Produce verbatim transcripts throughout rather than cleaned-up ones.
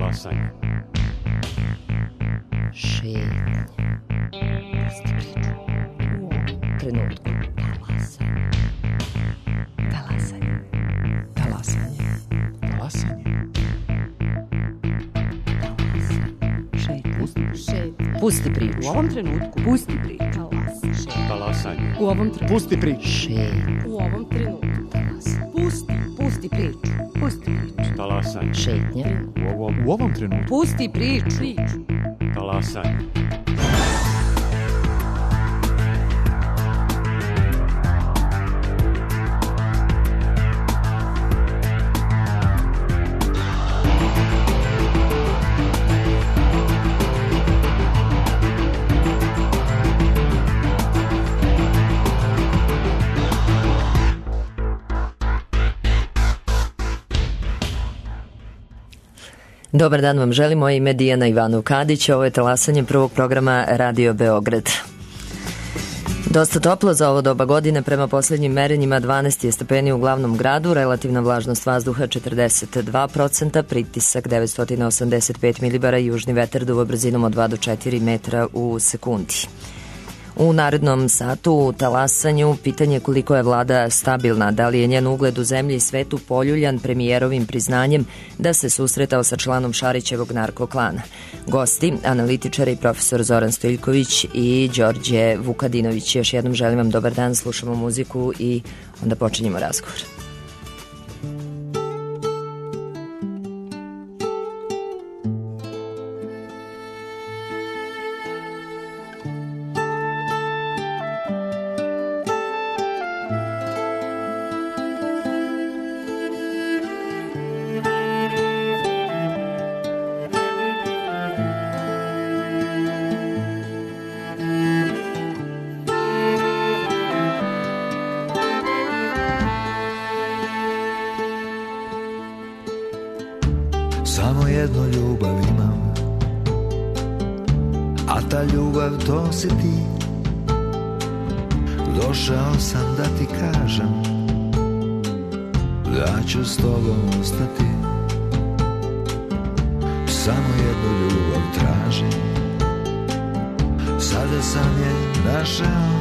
Talasanje. Šetnje. Pusti priču. U ovom trenutku. Talasanje. Talasanje. Talasanje. Šetnje. Pusti priču. U ovom trenutku. Pusti priču. Talasanje. U ovom trenutku. Pusti priču. Šetnje. U ovom trenutku. Pusti. Pusti priču. Pusti priču. Talasanje. Šetnje. U ovom, U ovom trenutku. Pusti priču. Priču. talasanje. Dobar dan vam želim, moje ime Dijana Ivanov Kadić, ovo je talasanje prvog programa Radio Beograd. Dosta toplo za ovo doba godine, prema posljednjim merenjima dvanaest je stepeni u glavnom gradu, relativna vlažnost vazduha četrdeset dva procenta, pritisak devetsto osamdeset pet milibara, južni vetar duva brzinom od dva do četiri metra u sekundi. U narednom satu u talasanju pitanje koliko je vlada stabilna, da li je njen ugled u zemlji i svetu poljuljan premijerovim priznanjem da se susretao sa članom Šarićevog narkoklana. Gosti, analitičari i profesor Zoran Stojiljković i Đorđe Vukadinović. Još jednom želim vam dobar dan, slušamo muziku i onda počinjemo razgovor. Samo jednu ljubav imam, a ta ljubav to si ti. Došao sam da ti kažem da ću s tobom ostati. Samo jednu ljubav tražim, sada sam je našao.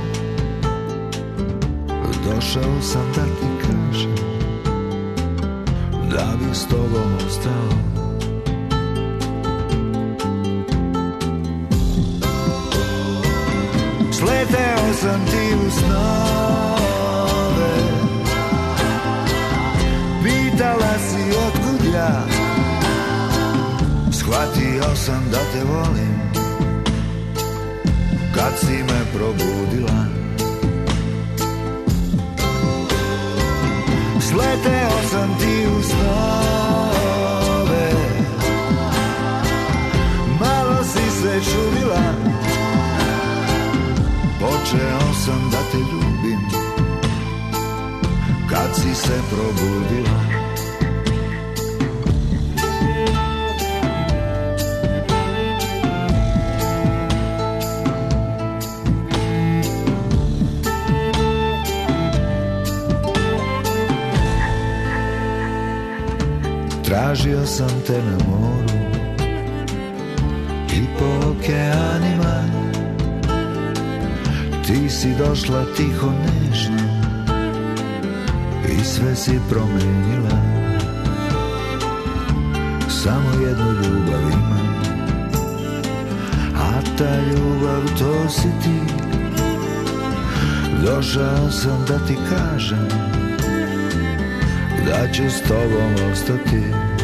Došao sam da ti kažem da bi s tobom ostao. Sleteo sam ti u snove, pitala si otkud ja, shvatio sam da te volim kad si me probudila. Sleteo sam ti u snove, malo si se čudila. Počeo sam da te ljubim kad si se probudila. Tražio sam te na moru i po okeanima. Ti si došla tiho, nežno i sve si promenila. Samo jednu ljubav imam, a ta ljubav to si ti. Došao sam da ti kažem da ću s tobom ostati.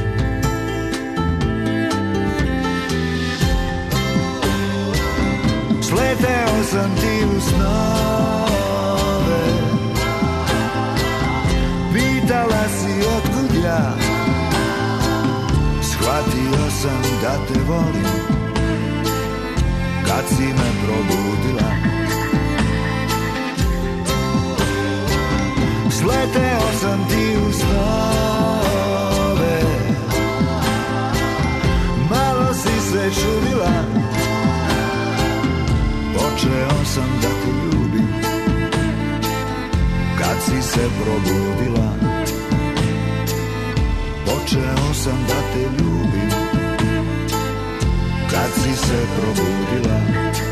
Sleteo sam ti u snove, pitala si otkud ja, shvatio sam da te volim kad si me probudila. Sleteo sam ti u snove, malo si se čudila. Počeo sam da te ljubim kad si se probudila. Počeo sam da te ljubim kad si se probudila.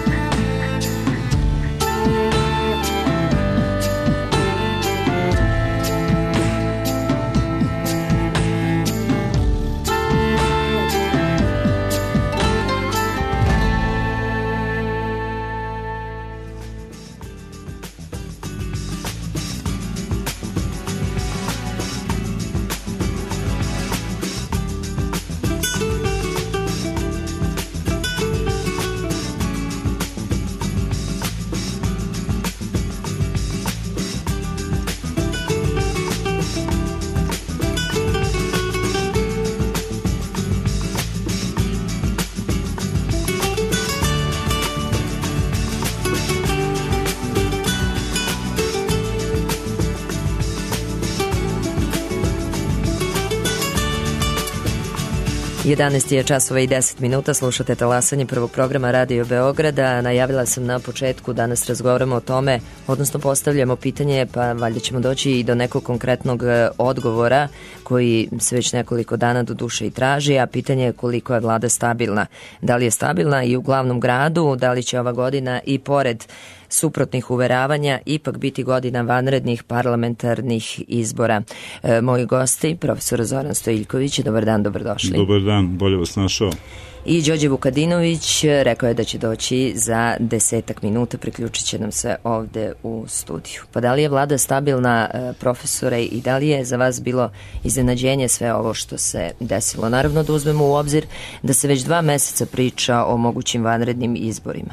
jedanaest je časova i deset minuta, slušate talasanje prvog programa Radio Beograda. Najavila sam na početku, danas razgovaramo o tome, odnosno postavljamo pitanje, pa valjda ćemo doći i do nekog konkretnog odgovora koji se već nekoliko dana do duše i traži, a pitanje je koliko je vlada stabilna. Da li je stabilna i u glavnom gradu, da li će ova godina i pored suprotnih uveravanja ipak biti godina vanrednih parlamentarnih izbora. E, moji gosti, profesor Zoran Stojiljković, dobar dan, dobrodošli. Dobar dan, bolje vas našao. I Đorđe Vukadinović rekao je da će doći za desetak minuta, priključit će nam se ovde u studiju. Pa da li je vlada stabilna, profesore, i da li je za vas bilo iznenađenje sve ovo što se desilo? Naravno da uzmemo u obzir da se već dva meseca priča o mogućim vanrednim izborima.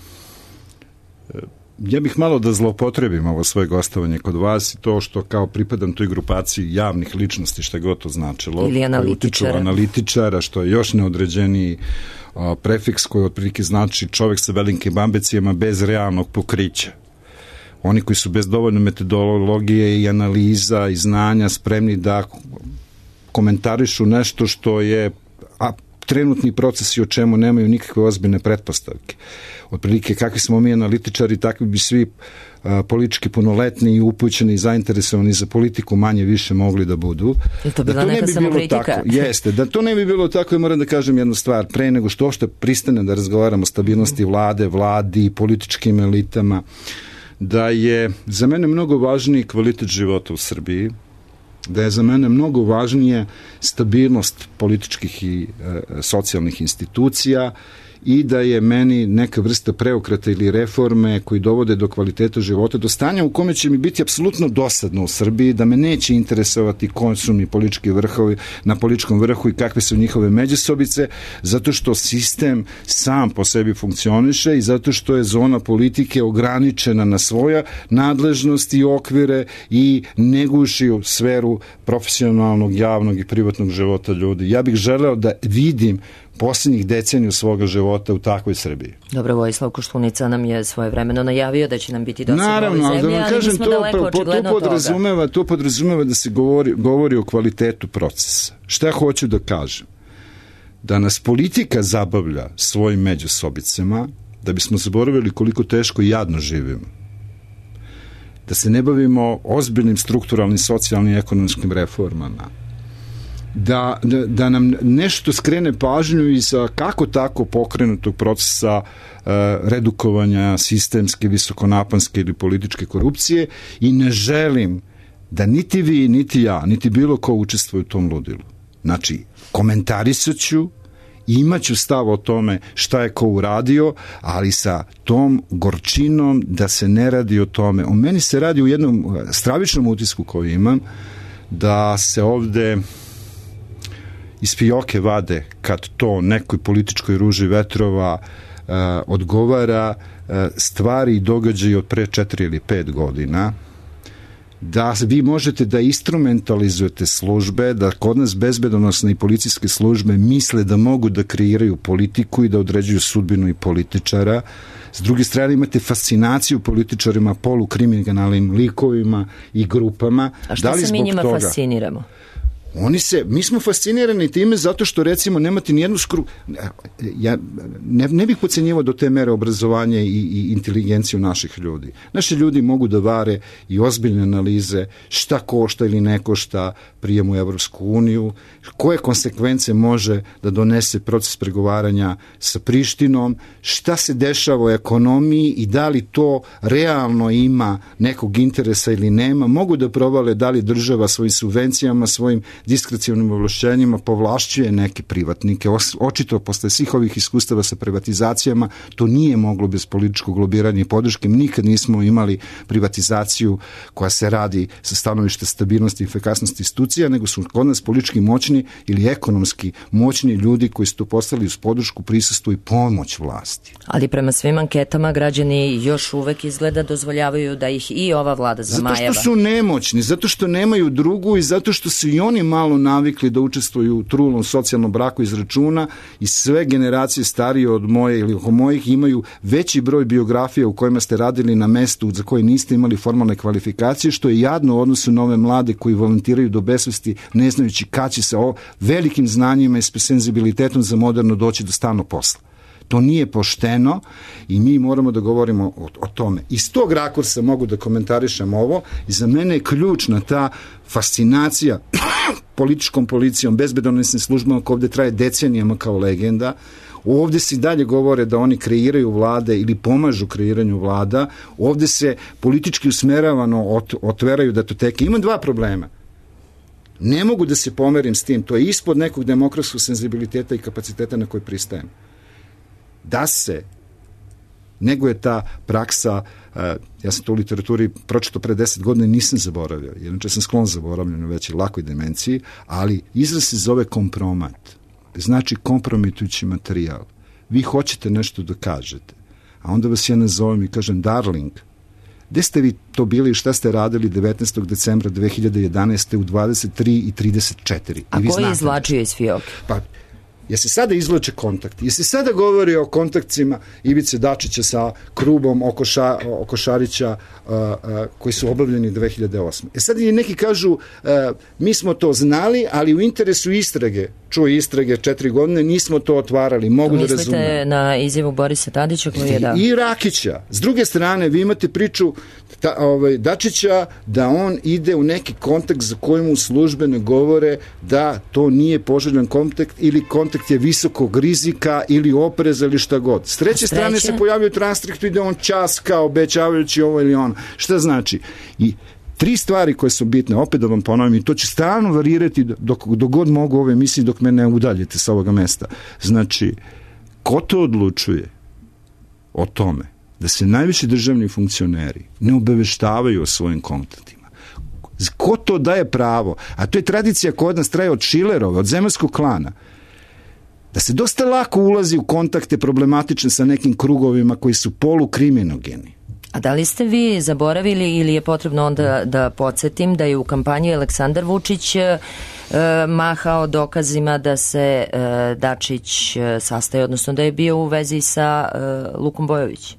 Ja bih malo da zloupotrebim ovo svoje gostovanje kod vas i to što kao pripadam toj grupaciji javnih ličnosti, šta god to značilo. Ili analitičara. Analitičara, što je još neodređeniji a, prefiks koji otprilike znači čovjek sa velikim ambicijama bez realnog pokrića. Oni koji su bez dovoljno metodologije i analiza i znanja spremni da komentarišu nešto što je a, trenutni procesi o čemu nemaju nikakve ozbiljne pretpostavke. Otprilike kakvi smo mi analitičari, takvi bi svi a, politički punoletni i upućeni i zainteresovani za politiku manje više mogli da budu. Je to bila da to neka ne bi bilo tako, jeste, da to ne bi bilo tako, ja moram da kažem jednu stvar, pre nego što uopšte pristane da razgovaramo o stabilnosti vlade, vladi, političkim elitama, da je za mene mnogo važniji kvalitet života u Srbiji, da je za mene mnogo važnije stabilnost političkih i e, socijalnih institucija i da je meni neka vrsta preokrata ili reforme koji dovode do kvaliteta života, do stanja u kome će mi biti apsolutno dosadno u Srbiji, da me neće interesovati koji su mi politički vrhovi na političkom vrhu i kakve su njihove međusobice, zato što sistem sam po sebi funkcioniše i zato što je zona politike ograničena na svoja nadležnosti i okvire i ne guši u sferu profesionalnog, javnog i privatnog života ljudi. Ja bih želeo da vidim posljednjih deceniju svoga života u takvoj Srbiji. Dobro, Vojislav Koštunica nam je svojevremeno najavio da će nam biti dosadno Naravno, u ovoj zemlji, ali, ali kažem, mi smo to, daleko to, očigledno to od podrazumeva, to podrazumeva da se govori, govori o kvalitetu procesa. Šta hoću da kažem? Da nas politika zabavlja svojim međusobicama, da bismo zaboravili koliko teško i jadno živimo. Da se ne bavimo ozbiljnim strukturalnim, socijalnim i ekonomskim reformama. Da, da, da nam nešto skrene pažnju iz kako tako pokrenutog procesa uh, redukovanja sistemske, visokonaponske ili političke korupcije i ne želim da niti vi, niti ja, niti bilo ko učestvuje u tom ludilu. Znači, komentarisat ću, imaću stav o tome šta je ko uradio, ali sa tom gorčinom da se ne radi o tome. O meni se radi u jednom stravičnom utisku koji imam, da se ovde iz fioke vade kad to nekoj političkoj ruži vetrova uh, odgovara uh, stvari i događaje od pre četiri ili pet godina, da vi možete da instrumentalizujete službe, da kod nas bezbedonosne i policijske službe misle da mogu da kreiraju politiku i da određuju sudbinu i političara. S druge strane imate fascinaciju političarima, polukriminalnim likovima i grupama. A što da se mi njima toga fasciniramo? Oni se, mi smo fascinirani time zato što recimo nemate nijednu skru... Ja ne, ne bih podcenjivao do te mere obrazovanja i, i inteligenciju naših ljudi. Naši ljudi mogu da vare i ozbiljne analize šta košta ili ne košta prijem u Evropsku uniju, koje konsekvence može da donese proces pregovaranja sa Prištinom, šta se dešava u ekonomiji i da li to realno ima nekog interesa ili nema, mogu da provale da li država svojim subvencijama, svojim diskrecionim ovlašćenjima povlašćuje neke privatnike. Očito posle svih ovih iskustava sa privatizacijama to nije moglo bez političkog lobiranja i podrške. Mi nikad nismo imali privatizaciju koja se radi sa stanovišta stabilnosti i efikasnosti institucija, nego su kod nas politički moćni ili ekonomski moćni ljudi koji su tu postali uz podršku, prisustvo i pomoć vlasti. Ali prema svim anketama građani još uvek izgleda dozvoljavaju da ih i ova vlada zamajava. Zato što su nemoćni, zato što nemaju drugu i zato što su i oni malo navikli da učestvuju u trulom socijalnom braku iz računa i sve generacije starije od moje ili oko mojih imaju veći broj biografija u kojima ste radili na mestu za koje niste imali formalne kvalifikacije, što je jadno u odnosu na ove mlade koji volontiraju do besvesti ne znajući kad će se o velikim znanjima i senzibilitetom za moderno doći do stalnog posla. To nije pošteno i mi moramo da govorimo o, o tome. Iz tog rakursa mogu da komentarišem ovo i za mene je ključna ta fascinacija političkom policijom, bezbedonosnim službama koja ovde traje decenijama kao legenda. Ovde se dalje govore da oni kreiraju vlade ili pomažu kreiranju vlada. Ovde se politički usmeravano ot, otveraju datoteke. Imam dva problema. Ne mogu da se pomerim s tim. To je ispod nekog demokratskog senzibiliteta i kapaciteta na koji pristajem. Da se, nego je ta praksa, uh, ja sam to u literaturi pročito pre deset godina i nisam zaboravio, jednače sam sklon zaboravljanju već i lakoj demenciji, ali izraz se zove kompromat, znači kompromitujući materijal. Vi hoćete nešto da kažete, a onda vas ja nazovem i kažem, darling, gde ste vi to bili i šta ste radili devetnaestog decembra dve hiljade jedanaeste u dvadeset tri i trideset četiri? A ko je izvlačio iz fioke? Pa, je se sada izvlače kontakti, je se sada govori o kontaktima Ivice Dačića sa Krubom oko, ša, oko Šarića uh, uh, koji su obavljeni dve hiljade osme. E sad neki kažu, uh, mi smo to znali, ali u interesu istrage, čuje istrage četiri godine, nismo to otvarali, mogu da razumem. Mislite na izjavu Borisa Tadića koji je dao? I Rakića. S druge strane, vi imate priču ta, ovaj, Dačića da on ide u neki kontakt za koji mu službe ne govore da to nije poželjan kontakt ili kontakt je visokog rizika ili opreza ili šta god. S treće strane se pojavljaju transkripti da on časka obećavajući ovo ili ono. Šta znači? I tri stvari koje su bitne, opet da vam ponovim, i to će stalno varirati dok, dok god mogu ove emisije dok me ne udaljite sa ovoga mesta. Znači, ko to odlučuje o tome da se najviši državni funkcioneri ne obaveštavaju o svojim kontaktima? Ko to daje pravo? A to je tradicija kod nas traje od Šilerova, od zemaljskog klana. Da se dosta lako ulazi u kontakte problematične sa nekim krugovima koji su polukriminogeni. A da li ste vi zaboravili ili je potrebno onda da podsjetim da je u kampanji Aleksandar Vučić e, mahao dokazima da se e, Dačić e, sastaje, odnosno da je bio u vezi sa e, Lukom Bojović?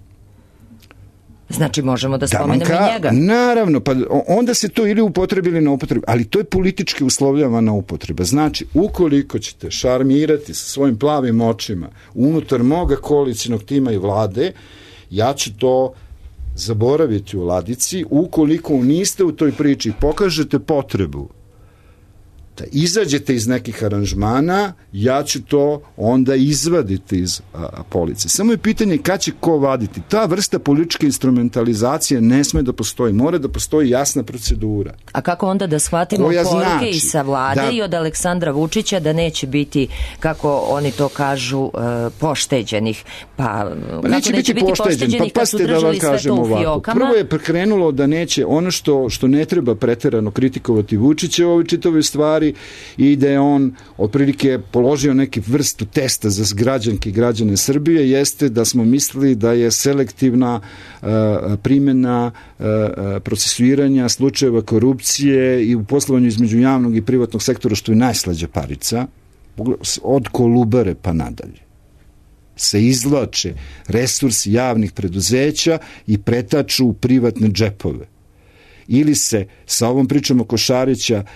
Znači možemo da spomenemo da, i njega. Naravno, pa onda se to ili upotrebi ili ne upotrebi, ali to je politički uslovljavana upotreba. Znači, ukoliko ćete šarmirati sa svojim plavim očima unutar moga koalicijnog tima i vlade, ja ću to zaboraviti u ladici. Ukoliko niste u toj priči pokažete potrebu da izađete iz nekih aranžmana, ja ću to onda izvaditi iz a, policije. Samo je pitanje kad će ko vaditi. Ta vrsta političke instrumentalizacije ne sme da postoji. Mora da postoji jasna procedura. A kako onda da shvatimo koja poruke znači, i sa vlade da, i od Aleksandra Vučića da neće biti, kako oni to kažu, uh, pošteđenih? Pa, pa neće biti, biti pošteđeni, pošteđenih pa, kad su držali da sve to u fiokama? Prvo je prekrenulo da neće ono što, što ne treba preterano kritikovati Vučića u ovoj čitavoj stvari i da je on otprilike položio neki vrstu testa za građanke i građane Srbije, jeste da smo mislili da je selektivna uh, primjena uh, procesuiranja slučajeva korupcije i u poslovanju između javnog i privatnog sektora, što je najslađa parica, od Kolubare pa nadalje, se izvlače resursi javnih preduzeća i pretaču u privatne džepove. Ili se sa ovom pričom oko Šarića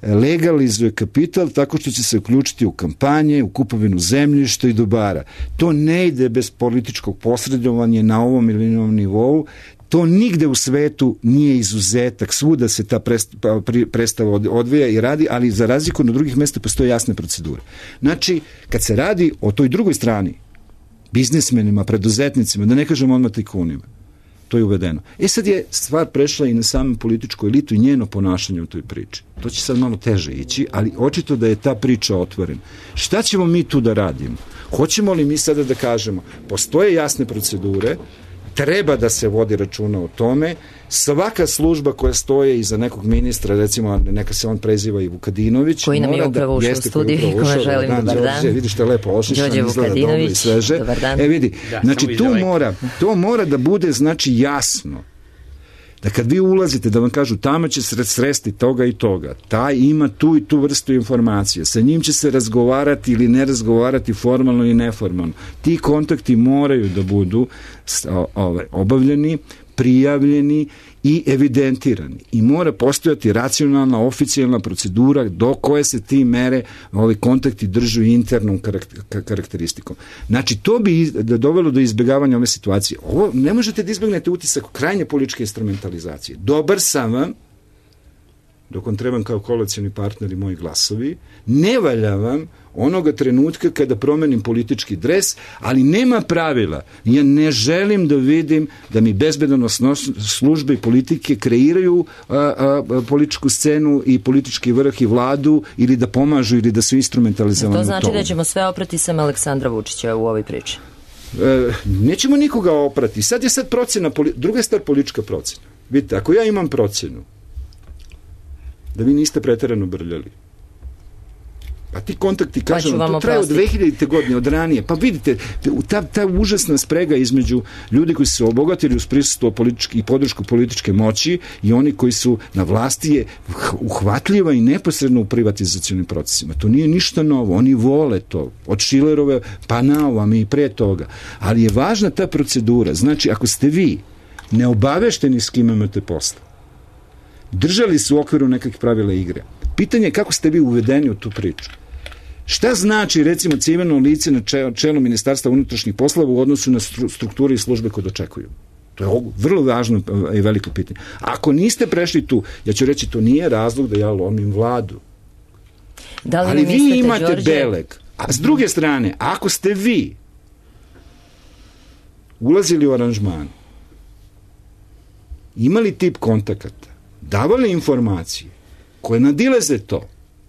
legalizuje kapital tako što će se uključiti u kampanje, u kupovinu zemljišta i dobara. To ne ide bez političkog posredovanja na ovom ili onom nivou. To nigde u svetu nije izuzetak, svuda se ta predstava odvija i radi, ali za razliku od drugih mesta postoje jasne procedure. Znači, kad se radi o toj drugoj strani, biznismenima, preduzetnicima, da ne kažemo odmah tajkunima, to je uvedeno. E sad je stvar prešla i na samu političku elitu i njeno ponašanje u toj priči. To će sad malo teže ići, ali očito da je ta priča otvorena. Šta ćemo mi tu da radimo? Hoćemo li mi sada da kažemo, postoje jasne procedure, treba da se vodi računa o tome, svaka služba koja stoje iza nekog ministra, recimo neka se on preziva i Vukadinović, koji nam je upravo ušao u studiju i kome želim dobar dan. Vidiš što je lepo ošišan, izgleda dobro i sveže. E vidi, da, znači tu mora, to mora da bude znači jasno. Da kad vi ulazite, da vam kažu tamo će se sresti toga i toga, taj ima tu i tu vrstu informacije, sa njim će se razgovarati ili ne razgovarati formalno i neformalno. Ti kontakti moraju da budu ove, obavljeni, prijavljeni i evidentirani. I mora postojati racionalna, oficijalna procedura do koje se ti mere, ovi kontakti držu internom karakteristikom. Znači, to bi dovelo do izbjegavanja ove situacije. Ovo ne možete da izbjegnete utisak krajnje političke instrumentalizacije. Dobar sam vam, dok on trebam kao koalicioni partner i moji glasovi, ne valja vam onoga trenutka kada promenim politički dres, ali nema pravila. Ja ne želim da vidim da mi bezbednosne službe i politike kreiraju a, a, političku scenu i politički vrh i vladu ili da pomažu ili da su instrumentalizovani. To znači da ćemo sve oprati sam Aleksandra Vučića u ovoj priči? E, nećemo nikoga oprati. Sad je sad procena, druga je stvar politička procena. Vidite, ako ja imam procenu da vi niste preterano brljali, a ti kontakti, kažem, pa to traje od dve hiljadite godine, od ranije. Pa vidite, ta, ta užasna sprega između ljudi koji su se obogatili uz prisustvo politički i podršku političke moći i oni koji su na vlasti je uhvatljiva i neposredno u privatizacionim procesima. To nije ništa novo. Oni vole to. Od Šilerove pa na ovam i pre toga. Ali je važna ta procedura. Znači, ako ste vi neobavešteni s kim imate posla, držali su u okviru nekakvih pravila igre, pitanje je kako ste vi uvedeni u tu priču. Šta znači, recimo, civilno lice na čelu Ministarstva unutrašnjih poslova u odnosu na strukture i službe koje očekuju? To je vrlo važno i veliko pitanje. Ako niste prešli tu, ja ću reći, to nije razlog da ja lomim vladu. Da li ali vi, vi imate Đorđe... beleg. A s druge strane, ako ste vi ulazili u aranžman, imali tip kontakata, davali informacije koje nadileze to,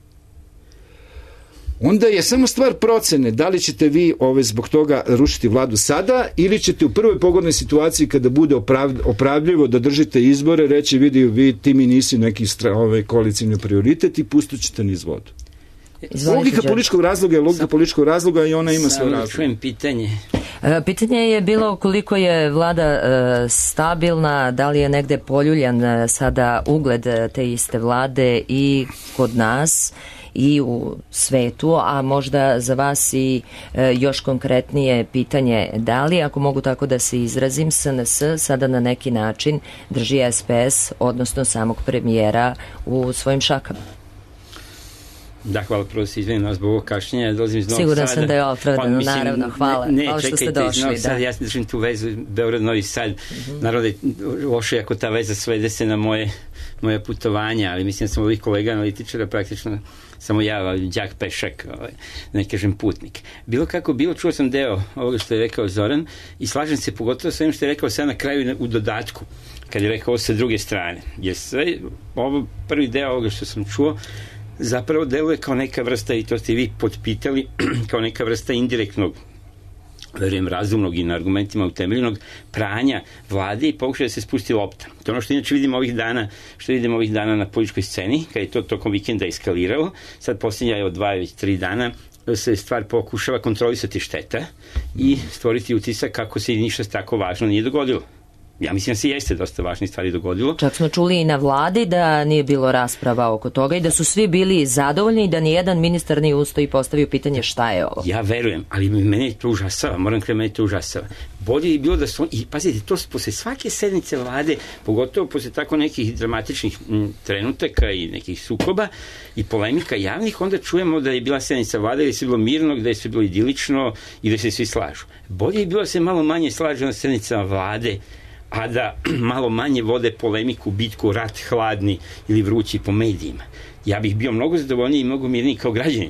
onda je samo stvar procene da li ćete vi ove, zbog toga rušiti vladu sada ili ćete u prvoj pogodnoj situaciji kada bude oprav, opravljivo da držite izbore reći vidi, vi, ti mi nisi neki ove, koalicijni prioritet i pustit ćete niz vodu. Izvolite, logika Đorđe. Političkog razloga je logika Sam, političkog razloga i ona ima svoj razlog. Čujem pitanje. Pitanje je bilo koliko je vlada e, stabilna, da li je negde poljuljan e, sada ugled te iste vlade i kod nas i u svetu, a možda za vas i e, još konkretnije pitanje, da li, ako mogu tako da se izrazim, S N S sada na neki način drži S P S, odnosno samog premijera u svojim šakama? Da, hvala, prvo se izvinim zbog ovog kašnjenja, dolazim iz Novog Sada. Siguran sam da je opravdano, pa, naravno, hvala. Ne, hvala što ste došli. Novog Sada, ja držim tu vezu Beograd-Novi Sad. Mm-hmm. Naravno, loše ako ta veza svede se na moje, moje putovanja, ali mislim da sam ovih kolega analitičara praktično samo ja, đak pešak, ovaj, ne kažem putnik. Bilo kako bilo, čuo sam deo ovoga što je rekao Zoran i slažem se pogotovo sa ovim što je rekao sad na kraju u dodatku, kad je rekao ovo sa druge strane. Jer sve, ovo prvi deo ovoga što sam čuo zapravo deluje kao neka vrsta, i to ste vi potpitali, kao neka vrsta indirektnog, verujem razumnog i na argumentima utemeljenog pranja vlade i pokušaja da se spusti lopta. To je ono što inače vidimo ovih dana, što vidimo ovih dana na političkoj sceni, kad je to tokom vikenda eskaliralo. Sad posljednja je od dva ili tri dana se stvar pokušava kontrolisati šteta i stvoriti utisak kako se ništa tako važno nije dogodilo. Ja mislim da se jeste dosta važnih stvari dogodilo. Čak smo čuli i na vladi da nije bilo rasprava oko toga i da su svi bili zadovoljni i da nijedan ministar nije ustao i postavio pitanje šta je ovo. Ja verujem, ali mene to užasava, moram krenuti, mene to užasava. bolje je bilo da su on, i pazite, to posle svake sednice vlade, pogotovo posle tako nekih dramatičnih m, trenutaka i nekih sukoba i polemika javnih, onda čujemo da je bila sednica vlade, da je sve bilo mirno, da je sve bilo idilično i da se svi slažu. Bolje je bilo da se malo manje slažu na sednicama vlade, a da malo manje vode polemiku, bitku, rat hladni ili vrući po medijima. Ja bih bio mnogo zadovoljniji i mnogo mirniji kao građanin.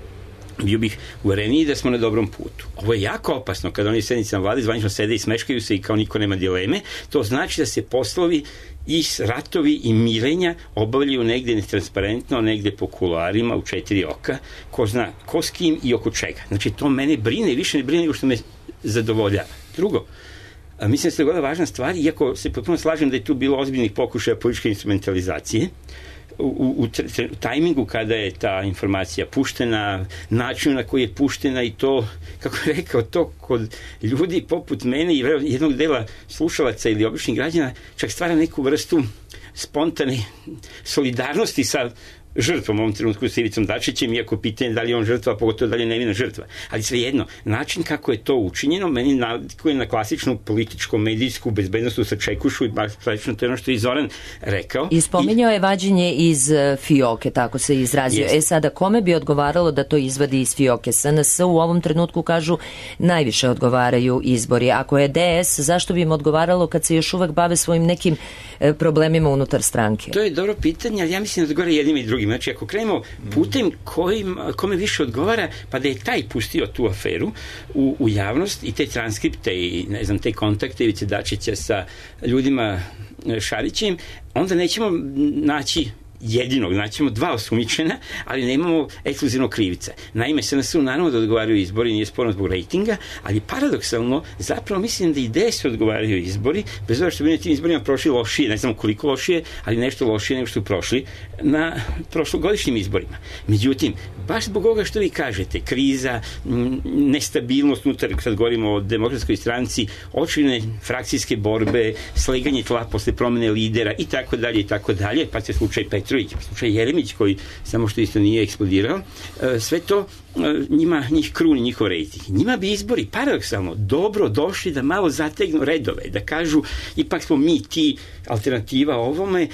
Bio bih uvereniji da smo na dobrom putu. Ovo je jako opasno kada oni sednicama vlade zvanično sede i smeškaju se i kao niko nema dileme. To znači da se poslovi i ratovi i mirenja obavljaju negde netransparentno, negde po kuloarima, u četiri oka, ko zna ko s kim i oko čega. Znači to mene brine, više ne brine nego što me zadovoljava. Drugo, a mislim da se dogodila važna stvar, iako se potpuno slažem da je tu bilo ozbiljnih pokušaja političke instrumentalizacije, u, u, u tajmingu kada je ta informacija puštena, način na koji je puštena i to, kako je rekao, to kod ljudi poput mene i jednog dela slušalaca ili običnih građana čak stvara neku vrstu spontane solidarnosti sa žrtvom u ovom trenutku sa Ivicom Dačićem, iako pitanje da li je on žrtva, pogotovo da li je nevina žrtva. Ali svejedno, način kako je to učinjeno, meni nalikuje na klasičnu političku, medijsku bezbednost sa čekušu i baš klasično to je ono što je Zoran rekao. I spominjao je vađenje iz fioke, tako se izrazio. Jest. E sada, kome bi odgovaralo da to izvadi iz fioke? S N S u ovom trenutku kažu najviše odgovaraju izbori. Ako je D S, zašto bi im odgovaralo kad se još uvek bave svojim nekim problemima unutar stranke? To je dobro pitanje, ali ja mislim da odgovara jednim i drugim. Znači, ako krenemo putem kojim, kome više odgovara, pa da je taj pustio tu aferu u, u javnost i te transkripte i, ne znam, te kontakte Ivice Dačića sa ljudima Šarićem, onda nećemo naći jedinog, naćemo dva osumnjičena, ali nemamo ekskluzivno krivica. Naime, S N S-u naravno da odgovaraju izbori, nije sporno zbog rejtinga, ali paradoksalno, zapravo mislim da i D S odgovaraju izbori, bez obzira što bi na tim izborima prošli lošije, ne znam koliko lošije, ali nešto lošije nego što su prošli na prošlogodišnjim izborima. Međutim, baš zbog ovoga što vi kažete, kriza, nestabilnost unutar, kad govorimo o Demokratskoj stranci, očine frakcijske borbe, sleganje tla posle promene lidera i tako dalje i tako dalje, pa se slučaj Petru slučaj Jeremić koji samo što isto nije eksplodirao, sve to njima, njih kruni njihov rejting. Njima bi izbori paradoksalno dobro došli da malo zategnu redove, da kažu ipak smo mi ti alternativa ovome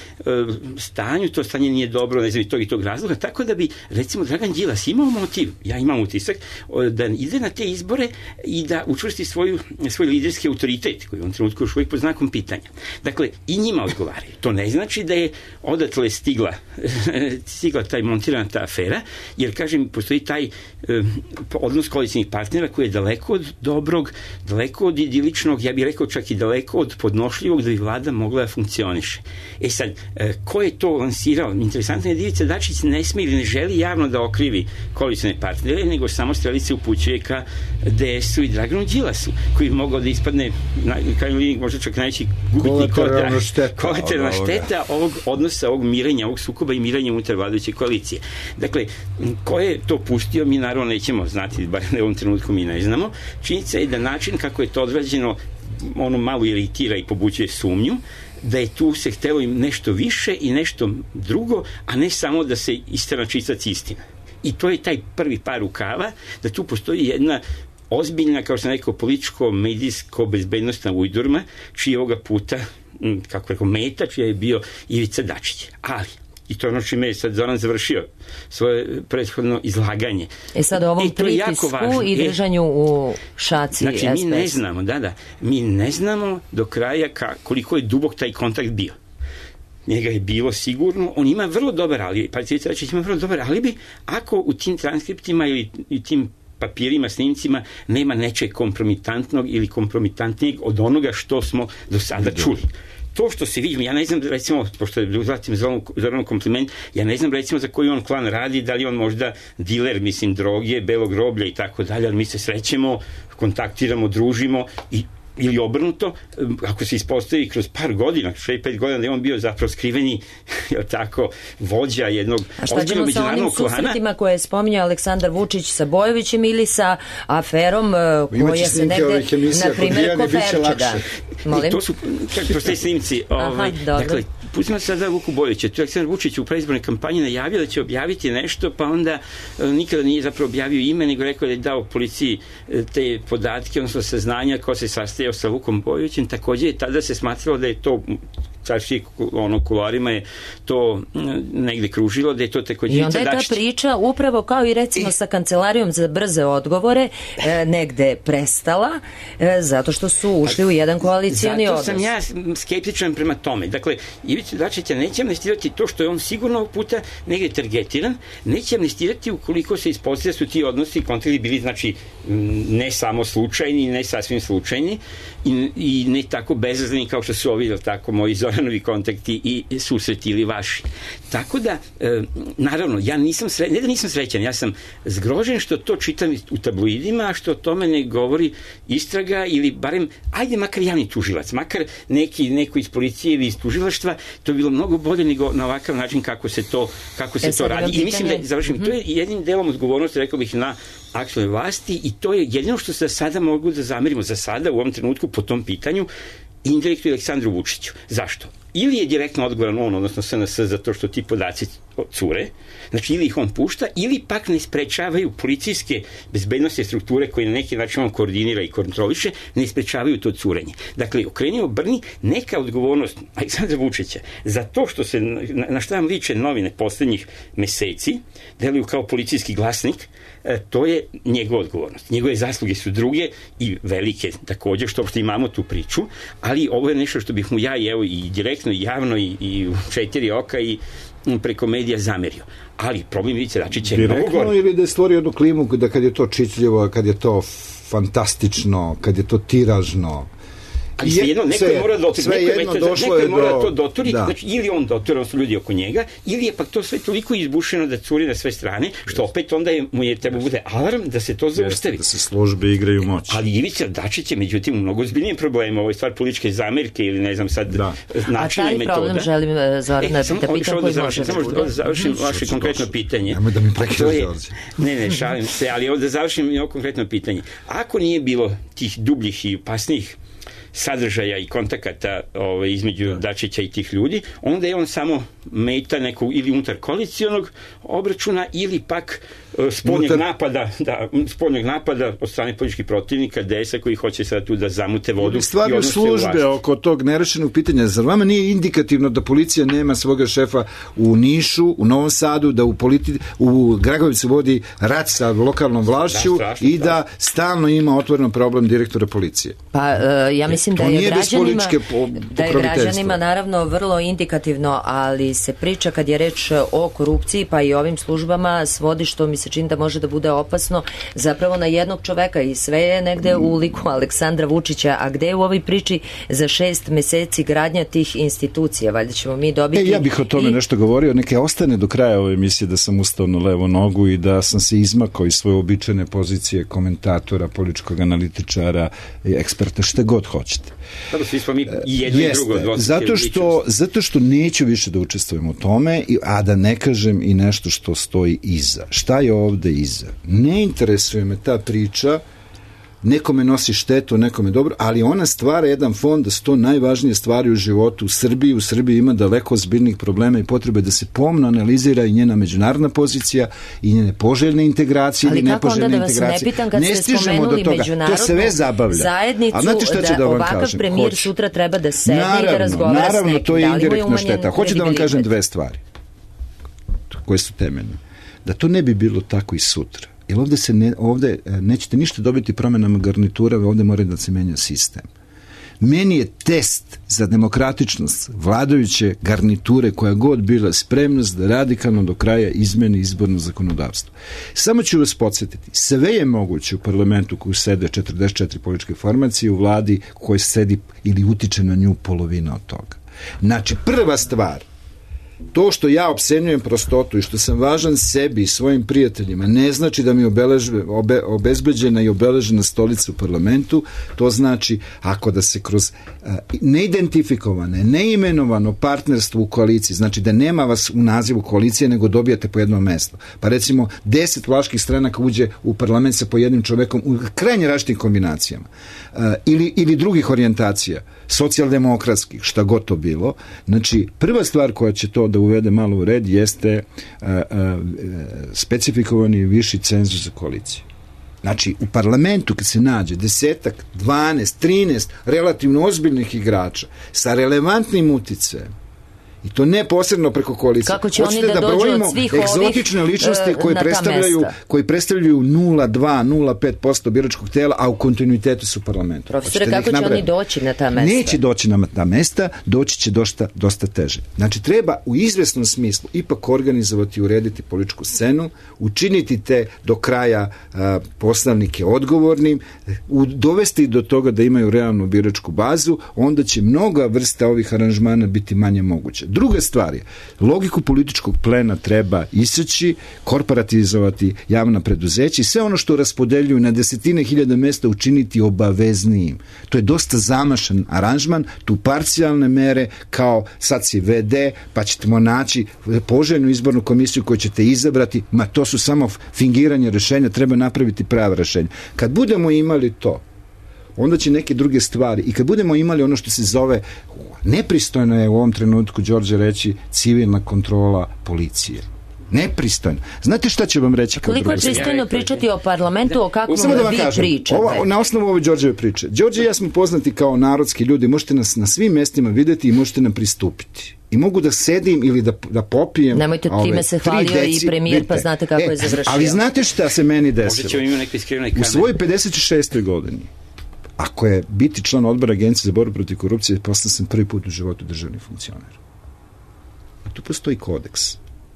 stanju, to stanje nije dobro, ne znam i tog i tog razloga, tako da bi recimo Dragan Đilas imao motiv, ja imam utisak, da ide na te izbore i da učvrsti svoju, svoj liderski autoritet koji je u ovom trenutku još uvijek pod znakom pitanja. Dakle, i njima odgovaraju. To ne znači da je odatle stigla stigla taj montirana ta afera, jer kažem, postoji taj odnos koalicijnih partnera koji je daleko od dobrog, daleko od idiličnog, ja bih rekao čak i daleko od podnošljivog da bi vlada mogla da funkcioniše. E sad, ko je to lansirao? Interesantno je da Ivica Dačić ne smije ili ne želi javno da okrivi koalicijne partnere, nego samo strelice upućuje ka D S-u i Draganu Đilasu, koji bi mogao da ispadne na kraju liniji možda čak najveći gubitnik kolateralna šteta ovog odnosa, ovog mirenja, ovog sukoba i mirenja unutar vladajuće koalicije. Dakle, ko je to pustio, mi naravno nećemo znati, bar u ovom trenutku mi ne znamo. Činjenica je da način kako je to odrađeno ono malo iritira i pobuđuje sumnju da je tu se htelo im nešto više i nešto drugo, a ne samo da se istera čistac istina. I to je taj prvi par rukava, da tu postoji jedna ozbiljna, kao sam rekao, političko-medijsko bezbednostna ujdurma, čiji ovoga puta, kako rekao, meta, čija je bio Ivica Dačić. Ali, i to je ono čime je sad Zoran završio svoje prethodno izlaganje. E sad o ovom e, pritisku i držanju e, u šaci znači, S P S. mi ne znamo, da, da, mi ne znamo do kraja ka, koliko je dubok taj kontakt bio. Njega je bilo sigurno, on ima vrlo dobar alibi, pa Ivica Dačić ima vrlo dobar alibi, ako u tim transkriptima ili u tim papirima, snimcima nema nečeg kompromitantnog ili kompromitantnijeg od onoga što smo do sada čuli. To što se vidim, ja ne znam, recimo, pošto je zatim Zoran kompliment, ja ne znam, recimo, za koji on klan radi, da li on možda diler, mislim, droge, belog groblja i tako dalje, ali mi se srećemo, kontaktiramo, družimo i ili obrnuto, ako se ispostavi kroz par godina, šest pet godina da je on bio zapravo skriveni, je tako, vođa jednog ozbiljnog međunarodnog klana. A šta ćemo sa onim susretima koje je spominjao Aleksandar Vučić sa Bojovićem ili sa aferom koja se negde, na primjer, Koferče, da. I to su, kroz te snimci, ovaj, dakle, pustimo sada Vuku Bojovića, tu je Aleksandar Vučić u predizbornoj kampanji najavio da će objaviti nešto, pa onda nikada nije zapravo objavio ime, nego rekao da je dao policiji te podatke, odnosno saznanja ko se sastajao sa Vukom Bojovićem. Takođe je tada se smatralo da je to čaršije ono kuloarima je to negde kružilo, da je to takođe... I onda je ta priča upravo kao i recimo sa Kancelarijom za brze odgovore e, negde prestala, e, zato što su ušli u jedan koalicijani odnos. Zato sam ja skeptičan prema tome. Dakle, Ivica Dačića neće amnestirati to što je on sigurno ovog puta negde targetiran, neće amnestirati ukoliko se ispostavlja su ti odnosi i kontakti bili, znači, ne samo slučajni, ne sasvim slučajni i, i ne tako bezazleni kao što su ovi, tako, moji Zoranovi kontakti i susreti ili vaši. Tako da, e, naravno, ja nisam srećan, ne da nisam srećan, ja sam zgrožen što to čitam u tabloidima, a što o tome ne govori istraga ili barem, ajde makar javni tužilac, makar neki, neko iz policije ili iz tužilaštva, to bi bilo mnogo bolje nego na ovakav način kako se to, kako se e, to radi. I mislim da, završim, mm-hmm. to je jednim delom odgovornosti, rekao bih, na aktualnoj vlasti i to je jedino što se sada mogu da zamerimo za sada u ovom trenutku po tom pitanju indirektno Aleksandru Vučiću. Zašto? Ili je direktno odgovoran on, odnosno S N S, za to što ti podaci cure, znači ili ih on pušta, ili pak ne sprečavaju policijske bezbednostne strukture koje na neki način on koordinira i kontroliše, ne sprečavaju to curenje. Dakle, okrenimo brni, neka odgovornost Aleksandra Vučića za to što se, na, na šta vam liče novine poslednjih meseci, deluju kao policijski glasnik, to je njegova odgovornost. Njegove zasluge su druge i velike takođe, što uopšte imamo tu priču, ali ovo je nešto što bih mu ja i, evo, i direktno i javno i, i u četiri oka i preko medija zamerio. Ali problem Ivice Dačića je mnogo gore. Direktno ili da je stvorio jednu klimu da kad je to čitljivo, kad je to fantastično, kad je to tiražno, ali svejedno, neko je mora da to doturi, da. Znači ili on doturi, odnosno ljudi oko njega, ili je pak to sve toliko izbušeno da curi na sve strane, što opet onda je, mu je treba bude alarm da se to zaustavi. Da se službe igraju moć. Ali Ivica Dačić je međutim u mnogo ozbiljnijem problemu, ovo je stvar političke zamerke ili ne znam sad da. načina i metoda. A taj problem želim Zorana e, da pitam koji može da bude. Samo da završim vaše konkretno pitanje. Nemoj da mi prekideš, Đorđe. Ne, ne, šalim se, ali ovdje da završim i ovo konkretno pitanje. Ako nije bilo tih dubljih i opasnijih sadržaja i kontakata ove, između Dačića i tih ljudi, onda je on samo meta nekog ili unutar koalicijonog obračuna ili pak uh, spoljnog unutar... napada da, spoljnog napada od strane političkih protivnika D S-a koji hoće sada tu da zamute vodu. Stvarno službe oko tog nerešenog pitanja. Zar vama nije indikativno da policija nema svoga šefa u Nišu, u Novom Sadu, da u, politi... u Gragovicu vodi rat sa lokalnom vlašću da, strašno, i da, da stalno ima otvoren problem direktora policije? Pa uh, ja mislim da je građanima po, da je građanima naravno vrlo indikativno, ali se priča kad je reč o korupciji pa i ovim službama svodi, što mi se čini da može da bude opasno, zapravo na jednog čoveka i sve je negde u liku Aleksandra Vučića. A gde je u ovoj priči za šest meseci gradnja tih institucija? Valjda ćemo mi dobiti... E, ja bih o tome i... nešto govorio, neke ostane do kraja ove emisije da sam ustao na levu nogu i da sam se izmakao iz svoje običajne pozicije komentatora, političkog analitičara, eksperta, šta god hoćete. Dobro, svi smo mi i jedno i drugo. Zato što, zato što neću više da učestvujem u tome, a da ne kažem i nešto što stoji iza. Šta je ovde iza? Ne interesuje me ta priča, nekome nosi štetu, nekome dobro, ali ona stvara jedan fond da su to najvažnije stvari u životu u Srbiji. U Srbiji ima daleko ozbiljnih problema i potrebe da se pomno analizira i njena međunarodna pozicija i njene poželjne integracije ili nepoželjne integracije. Ne, ne stižemo do toga. To se sve zabavlja. Zajednicu, da, da ovakav kažem? premijer Hoć. sutra treba da sedne i da razgovara naravno, s nekim. To je indirektna šteta. Hoću da vam kažem dve stvari koje su temeljne. Da to ne bi bilo tako i sutra. Jer ovde, se ne, ovde nećete ništa dobiti promenama garnitura, ovde mora da se menja sistem. Meni je test za demokratičnost vladajuće garniture koja god bila spremnost da radikalno do kraja izmeni izborno zakonodavstvo. Samo ću vas podsjetiti, sve je moguće u parlamentu koji sede četrdeset četiri političke formacije, u vladi koji sedi ili utiče na nju polovina od toga. Znači, prva stvar, To što ja opsenjujem prostotu i što sam važan sebi i svojim prijateljima ne znači da mi obelež, obe, obezbeđena i obeležena stolica u parlamentu. To znači ako da se kroz uh, neidentifikovane, neimenovano partnerstvo u koaliciji, znači da nema vas u nazivu koalicije nego dobijate po jedno mesto. Pa recimo deset vlaških stranaka uđe u parlament sa po jednim čovekom u krajnje različitim kombinacijama. Uh, ili, ili drugih orijentacija, socijaldemokratskih, šta god to bilo. Znači, prva stvar koja će to da uvede malo u red jeste uh, uh, specifikovani viši cenzus za koaliciju. Znači, u parlamentu kad se nađe desetak, dvanaest, trinaest relativno ozbiljnih igrača sa relevantnim uticajem, i to ne posredno preko koalicije. Kako će oni da, da dođu od svih egzotične ovih, ličnosti koje predstavljaju, koji predstavljaju nula zarez dva do nula zarez pet posto biračkog tela, a u kontinuitetu su u parlamentu. Profesore, kako će nabrati? Oni doći na ta mesta? Neće doći na ta mesta, doći će dosta, dosta teže. Znači, treba u izvesnom smislu ipak organizovati i urediti političku scenu, učiniti te do kraja a, poslanike odgovornim, u, dovesti do toga da imaju realnu biračku bazu, onda će mnoga vrsta ovih aranžmana biti manje moguće. Druga stvar je, logiku političkog plena treba iseći, korporativizovati javna preduzeća i sve ono što raspodeljuju na desetine hiljada mesta učiniti obaveznijim. To je dosta zamašan aranžman, tu parcijalne mere kao sad si ve de, pa ćete naći poželjnu izbornu komisiju koju ćete izabrati, ma to su samo fingiranje rešenja, treba napraviti prava rešenja. Kad budemo imali to, onda će neke druge stvari i kad budemo imali ono što se zove, nepristojno je u ovom trenutku, Đorđe, reći civilna kontrola policije. Nepristojno. Znate šta ću vam reći? Koliko je pristojno pričati o parlamentu, o kakvom da vi kažem, pričate? Ova, na osnovu ove Đorđeve priče. Đorđe i ja smo poznati kao narodski ljudi, možete nas na svim mestima videti i možete nam pristupiti. I mogu da sedim ili da, da popijem. Nemojte, time ove, se hvalio deci, i premijer, pa znate kako e, je završio. Ali znate šta se meni desilo? U svojoj pedeset šestoj godini, ako je biti član odbora Agencije za borbu protiv korupcije, postao sam prvi put u životu državni funkcioner. A tu postoji kodeks.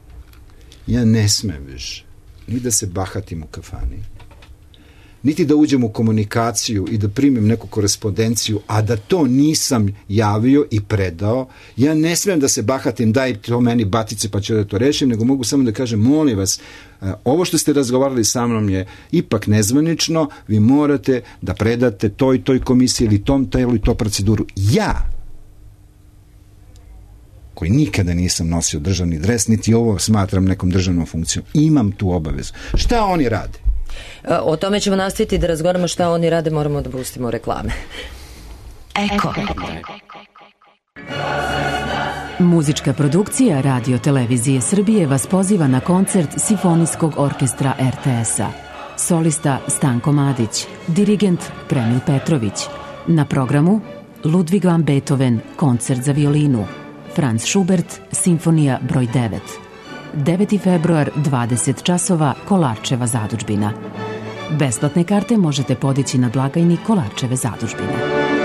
Ja ne smem više ni da se bahatim u kafani, niti da uđem u komunikaciju i da primim neku korespondenciju, a da to nisam javio i predao. Ja ne smem da se bahatim, daj to meni batice pa ću da to rešim, nego mogu samo da kažem, molim vas, ovo što ste razgovarali sa mnom je ipak nezvanično, vi morate da predate toj toj komisiji ili tom telu i to proceduru. Ja, koji nikada nisam nosio državni dres, niti ovo smatram nekom državnom funkcijom, imam tu obavezu. Šta oni rade? O tome ćemo nastaviti da razgovaramo šta oni rade, moramo da pustimo reklame. Eko. Muzička produkcija Radio Televizije Srbije vas poziva na koncert Simfonijskog orkestra er te es-a. Solista Stanko Madić, dirigent Premil Petrović. Na programu Ludwig van Beethoven, koncert za violinu. Franz Schubert, Simfonija broj devet. deveti februar, dvadeset časova, Kolarčeva zadužbina. Besplatne karte možete podići na blagajni Kolarčeve zadužbine.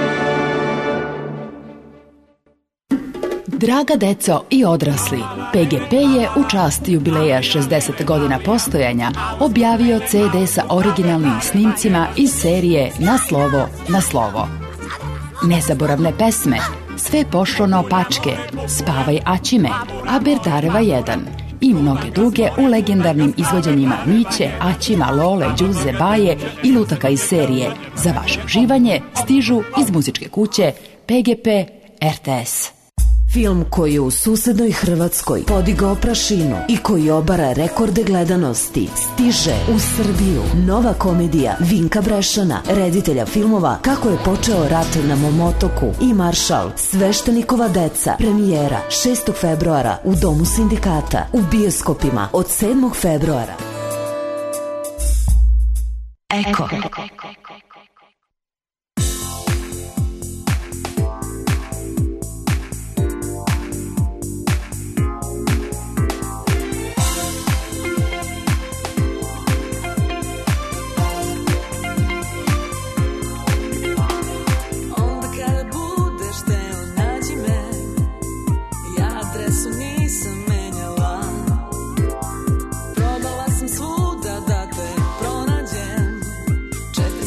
Draga deco i odrasli, pe ge pe je u čast jubileja šezdeset godina postojanja objavio ce de sa originalnim snimcima iz serije Na slovo, na slovo. Nezaboravne pesme, Sve pošlo na opačke, Spavaj Aćime, Aberdareva jedan i mnoge druge u legendarnim izvođenjima Miće, Aćima, Lole, Đuze, Baje i lutaka iz serije. Za vaše uživanje stižu iz muzičke kuće pe ge pe er te es. Film koji je u susednoj Hrvatskoj podigao prašinu i koji obara rekorde gledanosti stiže u Srbiju. Nova komedija Vinka Brešana, reditelja filmova Kako je počeo rat na mom otoku i Maršal, Sveštenikova deca. Premijera šestog februara u Domu sindikata, u bioskopima od sedmog februara. Eko. Probala sam svuda da te pronađem,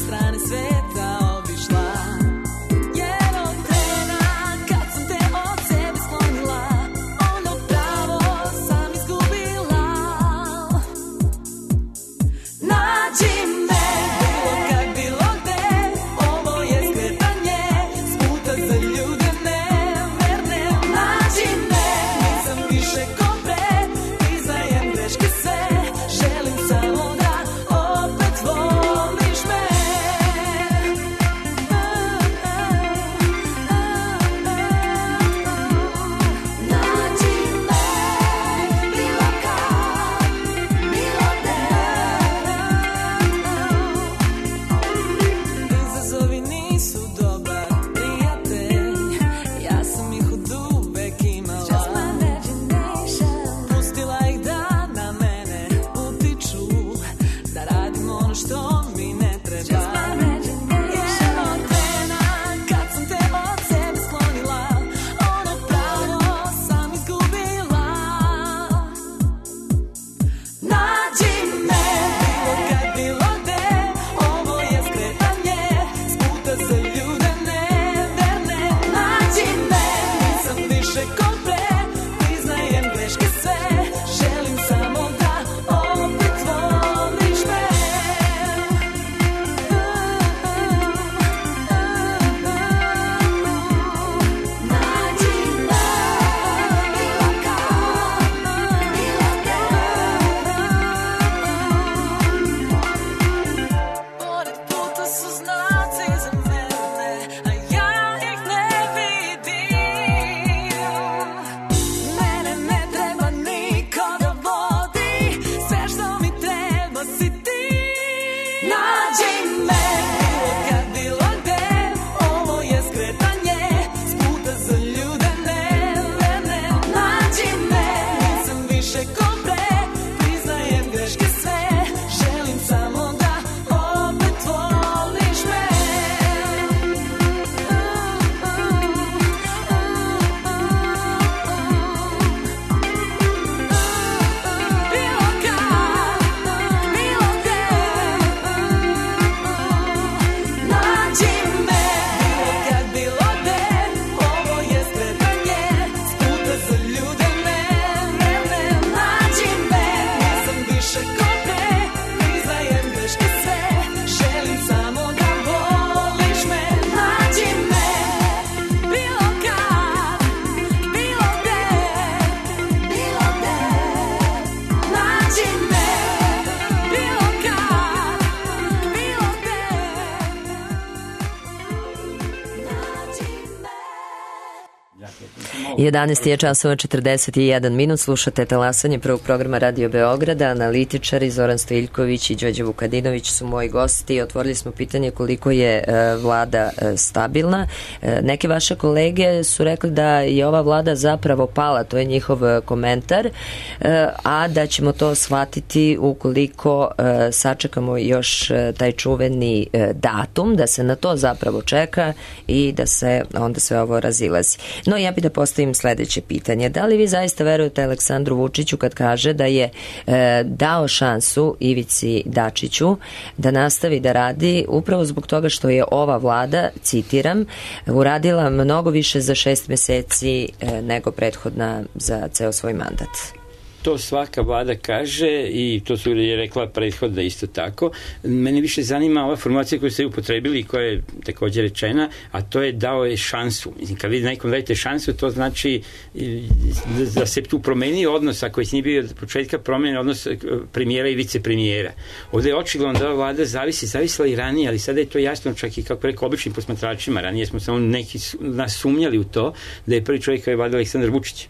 jedanaest je časova četrdeset jedan minut, slušate talasanje prvog programa Radio Beograda. Analitičari Zoran Stojiljković i Đorđe Vukadinović su moji gosti. Otvorili smo pitanje koliko je e, vlada e, stabilna. E, neke vaše kolege su rekli da je ova vlada zapravo pala, to je njihov komentar, e, a da ćemo to shvatiti ukoliko e, sačekamo još e, taj čuveni e, datum, da se na to zapravo čeka i da se onda sve ovo razilazi. No, ja bih da postavim sledeće pitanje. Da li vi zaista verujete Aleksandru Vučiću kad kaže da je e, dao šansu Ivici Dačiću da nastavi da radi upravo zbog toga što je ova vlada, citiram, uradila mnogo više za šest meseci e, nego prethodna za ceo svoj mandat? To svaka vlada kaže i to su je rekla prethodna isto tako. Mene više zanima ova formulacija koju ste upotrebili i koja je također rečena, a to je dao je šansu. Mislim, kad vi nekom dajete šansu, to znači da se tu promeni odnos, ako je s njim bio od početka promeni odnos premijera i vicepremijera. Ovde je očigledno da ova vlada zavisi, zavisila i ranije, ali sada je to jasno čak i kako rekao običnim posmatračima. Ranije smo samo neki nas sumnjali u to da je prvi čovjek koji je vlada Aleksandar Vučić.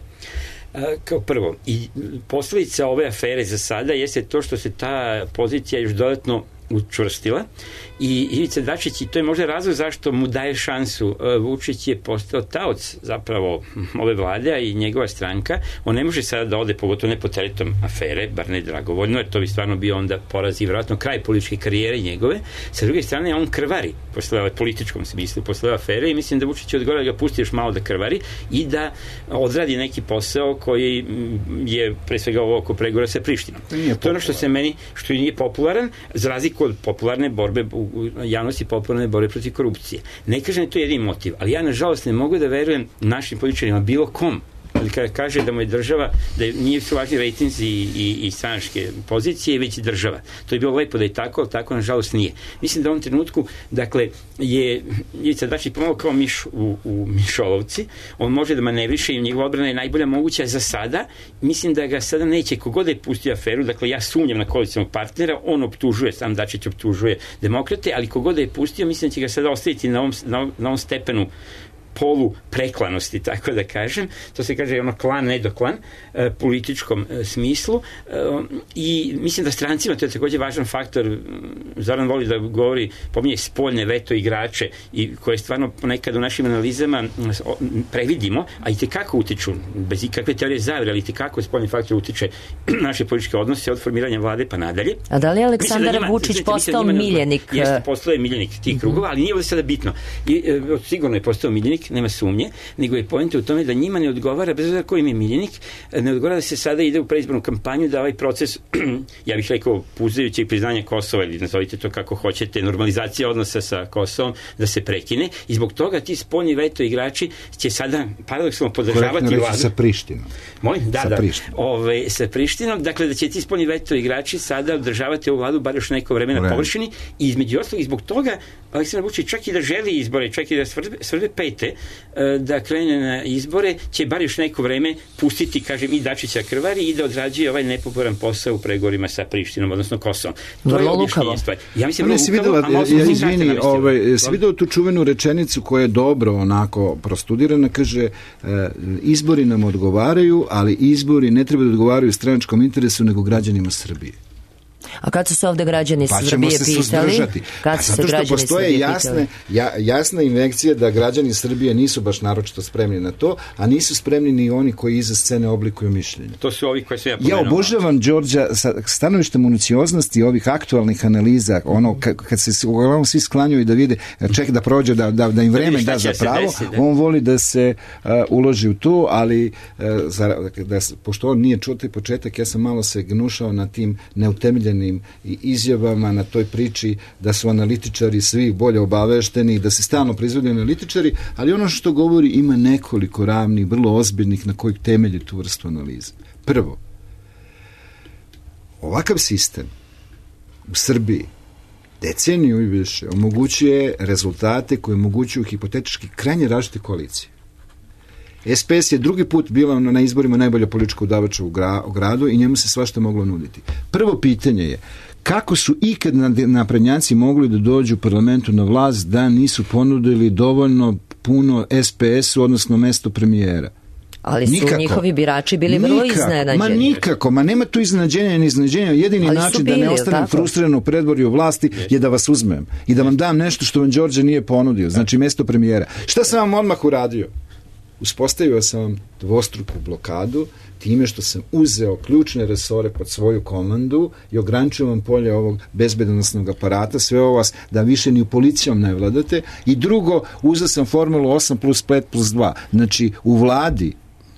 Kao prvo, i posljedica ove afere za sada jeste to što se ta pozicija još dodatno učvrstila i Ivica Dačić, i to je možda razlog zašto mu daje šansu. Vučić je postao taoc zapravo ove vlade, a i njegova stranka. On ne može sada da ode, pogotovo ne pod teretom afere, bar ne dragovoljno, jer to bi stvarno bio onda poraz i vjerojatno kraj političke karijere njegove. Sa druge strane, on krvari posle ove političkom smislu, posle ove afere, i mislim da Vučić je odgovorio da ga pusti još malo da krvari i da odradi neki posao koji je pre svega ovo oko pregovora sa Prištinom. To je ono što se meni, što nije popularan, za razliku od popularne borbe u javnosti, popularne borbe protiv korupcije. Ne kažem da je to jedini motiv, ali ja nažalost ne mogu da verujem našim političarima, bilo kom, ali kada kaže da mu je država, da je, nije su važni rejtinzi i, i, i stranačke pozicije, već država. To je bilo lepo da je tako, ali tako nažalost nije. Mislim da u ovom trenutku, dakle, je Ivica Dačić pomalo kao miš u, u mišolovci, on može da manevriše i njegova odbrana je najbolja moguća za sada. Mislim da ga sada neće, kogod je pustio aferu, dakle ja sumnjam na koalicionog partnera, on optužuje, sam Dačić optužuje demokrate, ali kogod je pustio, mislim da će ga sada ostaviti na ovom, na ovom, na ovom stepenu polu preklanosti, tako da kažem. To se kaže ono klan, nedoklan, e, političkom e, smislu. E, I mislim da strancima, to je također važan faktor, Zoran voli da govori, pominje spoljne veto igrače i koje stvarno ponekad u našim analizama previdimo, a i tekako utiču, bez ikakve teorije zavere, ali tekako spoljni faktor utiče naše političke odnose od formiranja vlade pa nadalje. A da li je Aleksandar njima, Vučić znate, postao njima, miljenik? Jeste, postao je miljenik tih krugova, ali nije ovdje sada bitno. I, e, sigurno je postao miljenik, nema sumnje, nego je poenta u tome da njima ne odgovara, bez obzira koji im je miljenik, ne odgovara da se sada ide u predizbornu kampanju, da ovaj proces, ja bih rekao, puzajućeg priznanja Kosova, ili nazovite to kako hoćete, normalizacija odnosa sa Kosovom, da se prekine. I zbog toga ti spoljni veto igrači će sada paradoksalno podržavati vladu. Sa Prištinom. Molim? Da, sa da. Prištinom. Ove, sa Prištinom. Dakle, da će ti spoljni veto igrači sada održavati ovu vladu bar još neko vreme na površini i između ostalog i zbog toga Aleksandar Vučić čak i da želi izbore, čak i da svrbe, svrbe pete, da krene na izbore, će bar još neko vreme pustiti, kažem, i Dačića krvari i da odrađuje ovaj nepopularan posao u pregovorima sa Prištinom, odnosno Kosovom. To je objašnjenje stvari. Ja mislim da je lukavo, a malo smo ja, izvini, ovaj, si vidio tu čuvenu rečenicu koja je dobro onako prostudirana, kaže, e, izbori nam odgovaraju, ali izbori ne treba da odgovaraju stranačkom interesu, nego građanima Srbije. A kad su se ovde građani pa Srbije pitali? Kad pa su se građani postoje jasne, ja, jasna injekcija da građani Srbije nisu baš naročito spremni na to, a nisu spremni ni oni koji iza scene oblikuju mišljenje. To su ovi koji su ja pomenuo. Ja obožavam Đorđa sa stanovišta municioznosti ovih aktualnih analiza, ono kad se uglavnom svi sklanjuju da vide, ček da prođe, da, da, da im vreme da za pravo, desi, da. On voli da se uh, uloži u to, ali uh, za, da, pošto on nije čuo taj početak, ja sam malo se gnušao na tim neutemeljenim i izjavama, na toj priči da su analitičari svi bolje obavešteni, da se stalno proizvode analitičari, ali ono što govori ima nekoliko ravnih, vrlo ozbiljnih na kojih temelji tu vrstu analize. Prvo, ovakav sistem u Srbiji deceniju i više omogućuje rezultate koje omogućuju hipotetički krajnje različite koalicije. S P S je drugi put bila na izborima najbolja politička udavača u, gra, u gradu i njemu se svašta moglo nuditi. Prvo pitanje je kako su ikad naprednjaci mogli da dođu u parlamentu na vlast da nisu ponudili dovoljno puno S P S-u, odnosno mesto premijera? Ali su nikako. Njihovi birači bili vrlo nikako. iznenađeni. Ma nikako, ma nema tu iznenađenja ni iznenađenja. Jedini Ali način bili, da ne ostanem frustriran u predvorju vlasti je da vas uzmem i da vam dam nešto što vam Đorđe nije ponudio, znači mesto premijera. Šta sam vam odmah uradio? Uspostavio sam vam dvostruku blokadu time što sam uzeo ključne resore pod svoju komandu i ograničio vam polje ovog bezbedonosnog aparata, sve ovo vas da više ni u policijom ne vladate. I drugo, uzeo sam formulu osam plus pet plus dva. Znači, u vladi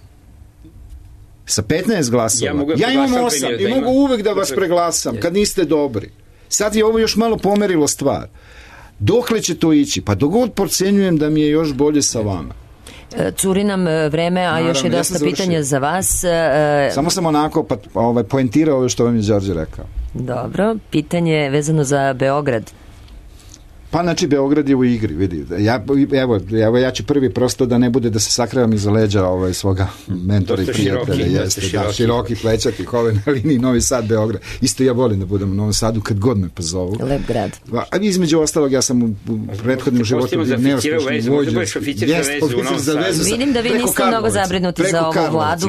sa petnaest glasova, ja, ja imam osam i mogu uvek da vas preglasam kad niste dobri. Sad je ovo još malo pomerilo stvar. Dokle će to ići? Pa dogod procenjujem da mi je još bolje sa vama. Curi nam vreme, a naravno, još je dosta ja pitanja za vas. Samo sam onako pa, ovaj, poentirao ovo što vam je Đorđe rekao. Dobro, pitanje vezano za Beograd. Pa znači Beograd je u igri, vidi. Ja, evo, evo, ja ću prvi prosto da ne bude da se sakravam iza leđa ovaj, svoga mentora i prijatelja. Jeste, široki, da, široki plećati, hove na liniji Novi Sad, Beograd. Isto ja volim da budem u Novom Sadu kad god me pozovu. Lep grad. A između ostalog, ja sam u prethodnom životu bio neuspešni vođa. Za vezu. Vidim da vi niste mnogo zabrinuti za ovu vladu.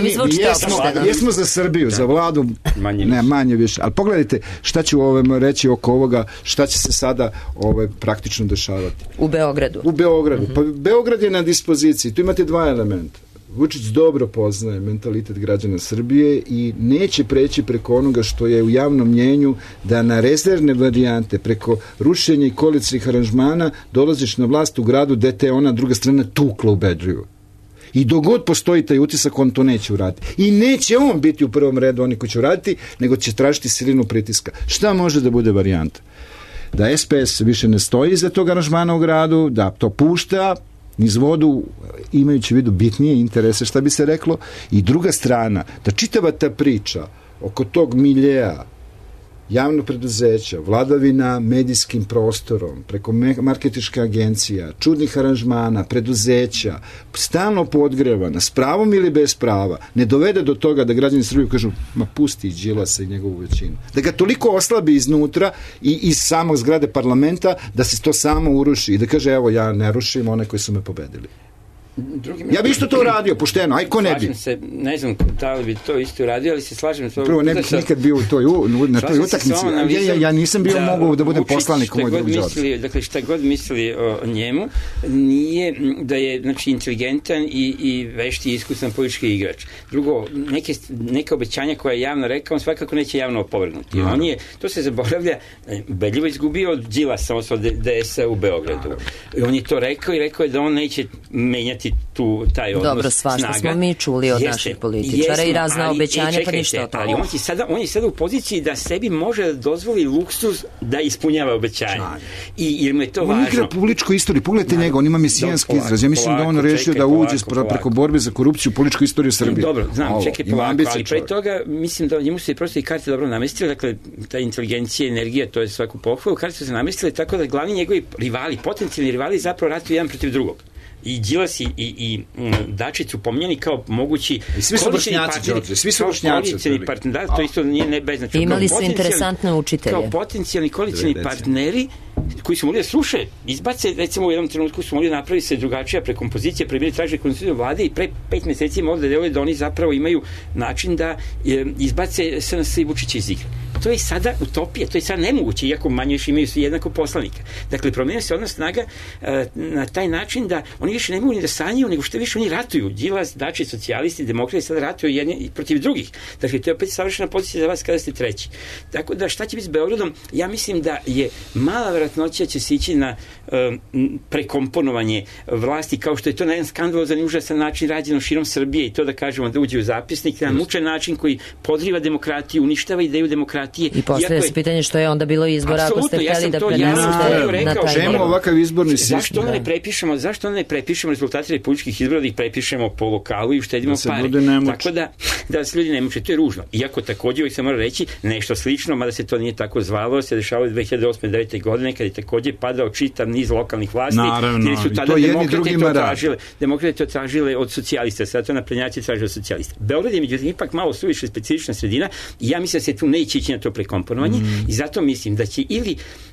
Jesmo za Srbiju, za vladu, ne, manje više. Ali pogledajte šta ću ovome reći oko ovoga, šta će se sada ovaj, praktično dešavati. U Beogradu. U Beogradu. Mm-hmm. Pa Beograd je na dispoziciji. Tu imate dva elementa. Vučić dobro poznaje mentalitet građana Srbije i neće preći preko onoga što je u javnom mnjenju da na rezervne varijante preko rušenja i koalicijskih aranžmana dolaziš na vlast u gradu gde te ona druga strana tukla u bedriju. I dogod postoji taj utisak, on to neće uraditi. I neće on biti u prvom redu oni koji će uraditi, nego će tražiti silinu pritiska. Šta može da bude varijanta? Da S P S više ne stoji iza tog aranžmana u gradu, da to pušta niz vodu, imajući u vidu bitnije interese, šta bi se reklo, i druga strana, da čitava ta priča oko tog miljeja javno preduzeća, vladavina medijskim prostorom, preko marketinške agencija, čudnih aranžmana, preduzeća, stalno podgrevana, s pravom ili bez prava, ne dovede do toga da građani Srbije kažu, ma pusti Đilasa i njegovu većinu. Da ga toliko oslabi iznutra i iz samog zgrade parlamenta, da se to samo uruši i da kaže, evo, ja ne rušim one koji su me pobedili. Drugim, ja bi isto to uradio, pošteno, aj ko ne bi. Se, ne znam da li bi to isto uradio, ali se slažem. Prvo, ne bih nikad bio u toj, u, na toj utakmici. Ja, ja, ja nisam bio da, mogu da budem poslanik u moj drugi Đorđe. Dakle, šta god mislili o njemu, nije da je znači, inteligentan i, i vešti i iskusan politički igrač. Drugo, neke, neke obećanja koje je javno rekao, on svakako neće javno opovrnuti. No. On je, to se zaboravlja, ubedljivo izgubio od Đilasa, odnosno D S-a u Beogradu. I on je to rekao i rekao je da on neće menjati tu taj odnos. Dobro, svašta smo mi čuli od jeste, naših političara jesmo, i razna ali, obećanja, čekajte, pa ništa od toga. Ali on je, sada, on je sada u poziciji da sebi može da dozvoli luksuz da ispunjava obećanja. I, jer mu je to on važno. On igra publičku istoriju. Pogledajte njega, on ima mesijanski izraz. Ja mislim polako, da on rešio čekaj, da uđe polako, polako. preko borbe za korupciju u političku istoriju Srbije. Dobro, znam, Ovo, čekaj polako, ali pre toga mislim da njemu se prosto i karte dobro namestile, dakle, ta inteligencija, energija, to je svaku pohvalu, karte su se namestile tako da glavni njegovi rivali, potencijalni rivali zapravo ratuju jedan protiv drugog. I Đilas i, i, i Dačić su pominjeni kao mogući i svi su bošnjaci, Đorđe, svi su bošnjaci. Da, to isto nije ne beznačajno. Imali su interesantne učitelje. Kao potencijalni koalicioni partneri koji su mogli da sluše, izbace, recimo u jednom trenutku su mogli napraviti se drugačija prekompozicija, pre bili tražili konstituciju vlade i pre pet meseci mogli da deluje da oni zapravo imaju način da e, izbace S N S i Vučića iz igre. To je sada utopija, to je sada nemoguće, iako manje još imaju svi jednako poslanika. Dakle, promenio se odnos snaga e, na taj način da oni više ne mogu ni da sanjaju, nego što više oni ratuju. Đilas, Dačić, socijalisti, demokrati sada ratuju jedni protiv drugih. Dakle, to je opet savršena pozicija za vas kada ste treći. Tako da šta će biti s Beogradom? Ja mislim da je mala verovatnoća će se ići na um, prekomponovanje vlasti, kao što je to na jedan skandalozan i užasan način rađeno širom Srbije i to da kažemo da uđe u zapisnik, na mučan način koji podriva demokratiju, uništava ideju demokratije. I postavlja se pitanje što je onda bilo izbora ako ste hteli ja da prenesete na taj čemu ovakav izborni sistem. Zašto onda ne prepišemo, zašto onda ne prepišemo rezultate republičkih izbora da ih prepišemo po lokalu i uštedimo da pare. Tako da, da se ljudi ne muče, to je ružno. Iako takođe uvijek se mora reći nešto slično, mada se to nije tako zvalo, se dešavalo dve hiljade osme devete godine kad je takođe padao čitav niz lokalnih vlasti. Naravno, su tada to jedni drugima tražile, demokrate to tražile od socijalista, sada to naprednjaci tražile od socijalista. Beograd je međutim ipak malo suviše specifična sredina i ja mislim da se tu neće ići na to prekomponovanje mm. i zato mislim da će ili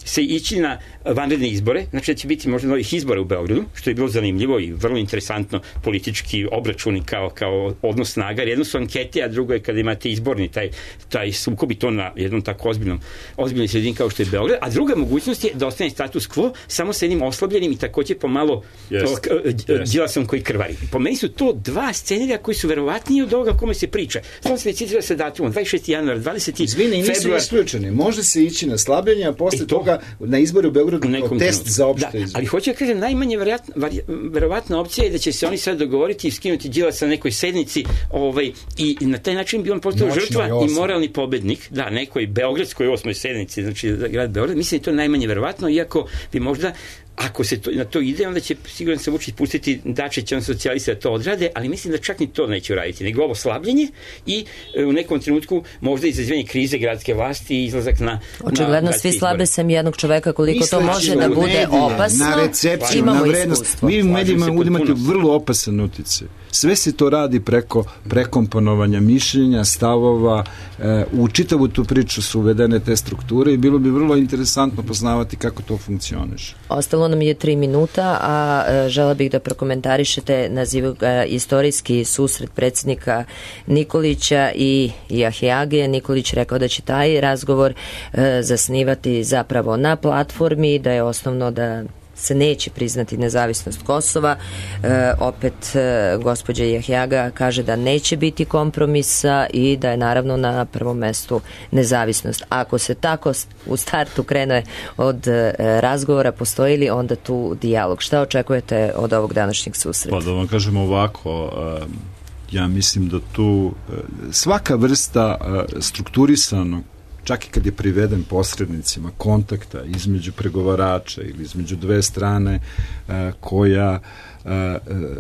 se ići na vanredne izbore, znači da će biti možda novih izbora u Beogradu, što je bilo zanimljivo i vrlo interesantno politički obračuni kao, kao odnos snaga, jer jedno su ankete, a drugo je kada imate izborni taj, taj sukob i to na jednom tako ozbiljnom, ozbiljnoj sredini kao što je Beograd, a druga mogućnost je da ostane status quo samo sa jednim oslabljenim i takođe pomalo yes. Đilasom koji krvari. Po meni su to dva scenarija koji su verovatniji od ovoga kome se priča. Samo se ne citira sa datumom dvadeset šesti januar, dvadeseti Izvini, nisu isključeni. Može se ići na slabljenje, a posle to, toga na izbore u Beogradu kao test trenutku. Za opšte da, izbore. Ali hoću da kažem, najmanje verovatna opcija je da će se oni sad dogovoriti i skinuti Đilasa na nekoj sednici ovaj, i na taj način bi on postao žrtva i moralni pobednik. Da, nekoj beogradskoj osmoj sednici, znači grad Beograd. Mislim da je to najmanje verovatno, iako bi možda ako se to, na to ide, onda će sigurno se Vučić pustiti Dačića, on socijalista da to odrade, ali mislim da čak ni to neće uraditi, nego ovo slabljenje i e, u nekom trenutku možda izazivanje krize gradske vlasti i izlazak na očigledno svi slabe sem jednog čoveka koliko Misle, to može da bude medije, opasno. Na recepciju, na vrednost. Mi u medijima imate vrlo opasan utjecaj. Sve se to radi preko prekomponovanja mišljenja, stavova, e, u čitavu tu priču su uvedene te strukture i bilo bi vrlo interesantno poznavati kako to funkcioniše. Ostalo nam je tri minuta, a e, žela bih da prokomentarišete nazivu ga istorijski susret predsjednika Nikolića i Jahjage. Nikolić rekao da će taj razgovor e, zasnivati zapravo na platformi, da je osnovno da se neće priznati nezavisnost Kosova. E, opet e, gospođa Jahjaga kaže da neće biti kompromisa i da je naravno na prvom mestu nezavisnost. Ako se tako u startu krene od e, razgovora, postoji li onda tu dijalog? Šta očekujete od ovog današnjeg susreta? Pa da vam kažemo ovako, e, ja mislim da tu e, svaka vrsta e, strukturisanog, čak i kad je priveden posrednicima kontakta između pregovarača ili između dve strane a, koja a,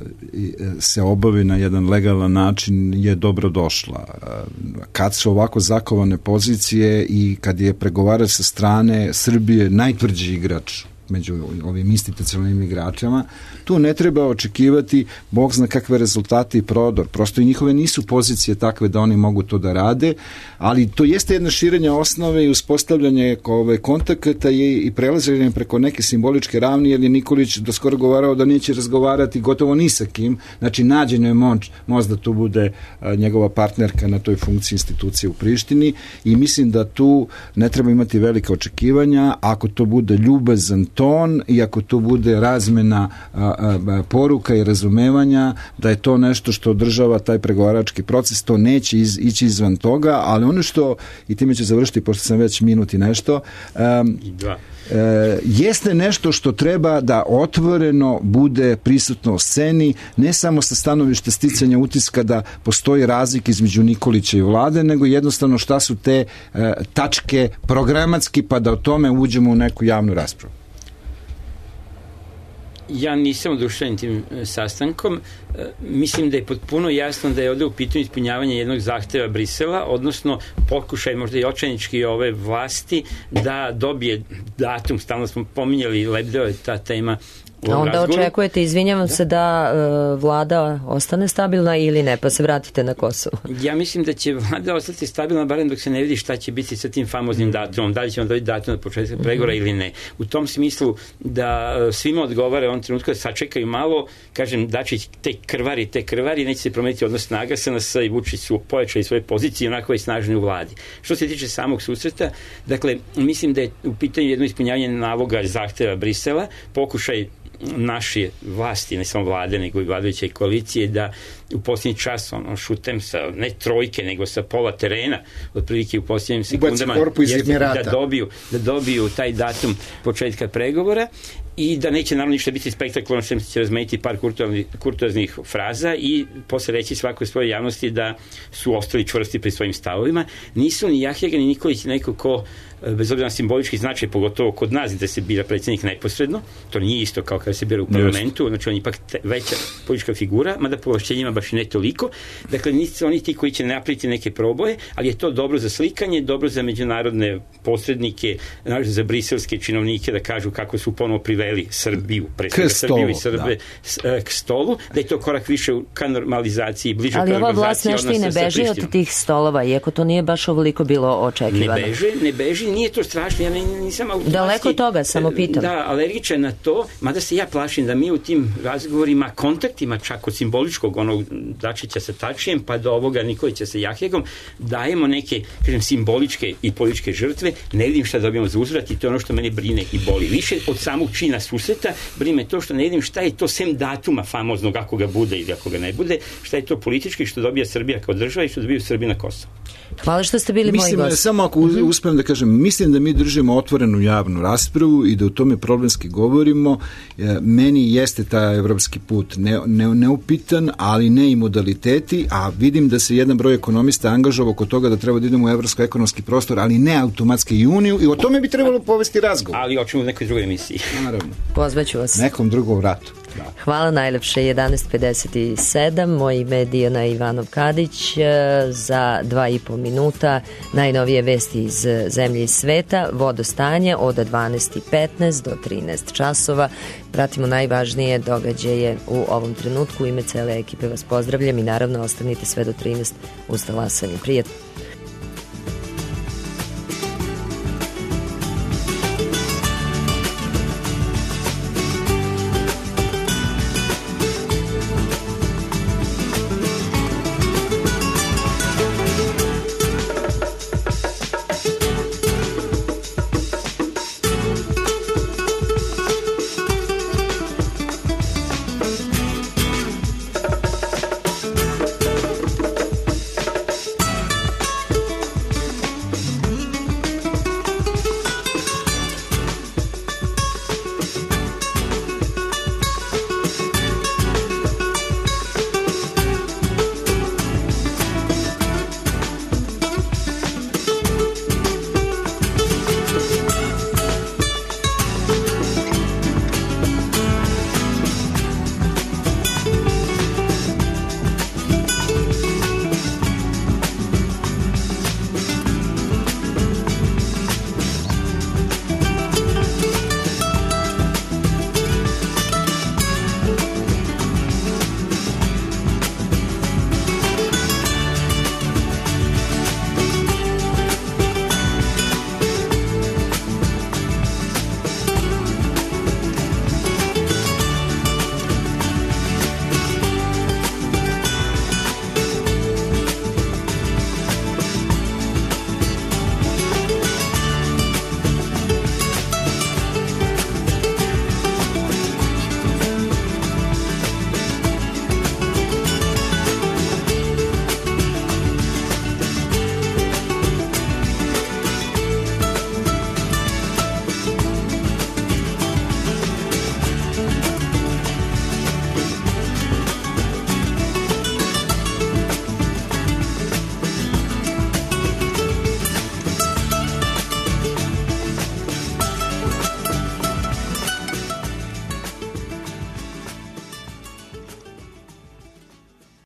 se obavi na jedan legalan način je dobro došla. Kad su ovako zakovane pozicije i kad je pregovarač sa strane Srbije najtvrđi igrač među ovim institucionalnim igračama, tu ne treba očekivati Bog zna kakve rezultate i prodor. Prosto i njihove nisu pozicije takve da oni mogu to da rade, ali to jeste jedna širenja osnove i uspostavljanje ove kontakata i, i prelaženje preko neke simboličke ravni, jer je Nikolić do skoro govarao da neće razgovarati gotovo ni sa kim. Znači, nađeno je moć, možda tu bude a, njegova partnerka na toj funkciji institucije u Prištini i mislim da tu ne treba imati velike očekivanja. Ako to bude ljubazan ton i ako to bude razmena a, a, poruka i razumevanja da je to nešto što održava taj pregovarački proces, to neće iz, ići izvan toga, ali ono što, i time ću završiti pošto sam već minut i nešto, um, da. E, jeste nešto što treba da otvoreno bude prisutno u sceni, ne samo sa stanovišta sticanja utiska da postoji razlik između Nikolića i vlade, nego jednostavno šta su te e, tačke programatski, pa da o tome uđemo u neku javnu raspravu. Ja nisam oduševljen tim sastankom. Mislim da je potpuno jasno da je ovde u pitanju ispunjavanje jednog zahteva Brisela, odnosno pokušaj možda i očajnički ove vlasti da dobije datum, stalno smo pominjali, lebdeo je ta tema. A onda razgovoru. Očekujete, izvinjavam da. se, da uh, vlada ostane stabilna ili ne, pa se vratite na Kosovo? Ja mislim da će vlada ostati stabilna, barem dok se ne vidi šta će biti sa tim famoznim datumom, da li ćemo dobiti datum na početak pregovora mm-hmm. ili ne. U tom smislu da uh, svima odgovara on trenutku da sačekaju malo, kažem, Dačić te krvari, te krvari, neće se promeniti odnos snaga, S N S i Vučić su pojačali svoje pozicije, onako je snažni u vladi. Što se tiče samog susreta, dakle, mislim da je u pitanju jedno ispunjavanje naloga zahteva Brisela, pokušaj naše vlasti, ne samo vlade, nego i vladajuće koalicije, da u posljednji čas ono, šutem sa, ne trojke, nego sa pola terena, otprilike u posljednjim sekundama, da dobiju, da dobiju taj datum početka pregovora i da neće naravno ništa biti spektakularno, što će razmeniti par kurtoaznih fraza i posle reći svakoj svojoj javnosti da su ostali čvrsti pri svojim stavovima. Nisu ni Jahjaga ni Nikolić neko ko, bez obzira na simbolički značaj, pogotovo kod nas da se bira predsjednik neposredno, to nije isto kao kada se bira u parlamentu, znači on je ipak veća politička figura, mada po ovlašćenjima baš i ne toliko. Dakle, nisu oni ti koji će napraviti neke proboje, ali je to dobro za slikanje, dobro za međunarodne posrednike, za briselske činovnike da kažu kako su ponovo privedeni želi Srbiju, pre svega Srbiju i Srbe da. K stolu, da je to korak više ka normalizaciji, bliže ali ka ova vlast normalizaciji nešto i ne odnosa sa beži od Prištinom. tih stolova, iako to nije baš ovoliko bilo očekivano. Ne beže, ne beži, nije to strašno, ja nisam automatski... Daleko od toga, samo pitam. Da, alergičan na to, mada se ja plašim da mi u tim razgovorima, kontaktima, čak od simboličkog onog Dačića sa Tačijem, pa do ovoga Nikolića sa Jahjegom, dajemo neke, kažem, simboličke i političke žrtve, ne vidim šta dobijemo za uzvrat i to je ono što mene brine i boli. Više od samog čina susreta, brine to što ne vidim šta je to sem datuma famoznog, ako ga bude ili ako ga ne bude, šta je to politički što dobija Srbija kao država i što dobiju Srbi na Kosovo. Hvala što ste bili mislim, moji gosti. Samo ako uspijem da kažem, mislim da mi držimo otvorenu javnu raspravu i da u tome problemski govorimo. Meni jeste taj evropski put ne, ne, neupitan, ali ne i modaliteti, a vidim da se jedan broj ekonomista angažovao oko toga da treba da idemo u evropsko-ekonomski prostor, ali ne automatski i uniju, i o tome bi trebalo povesti razgovor. Ali očemo u nekoj drugoj emisiji. Naravno. Pozvaću vas. Nekom drugom vratu. Da. Hvala najlepše, jedanaest pedeset sedam, moje ime je Dijana Ivanov Kadić. Za dva i po minuta najnovije vesti iz zemlje i sveta, vodostanje od dvanaest i petnaest do trinaest časova. Pratimo najvažnije događaje u ovom trenutku. U ime cele ekipe vas pozdravljam i naravno ostanite sve do trinaest uz talasanjem. Prijatno.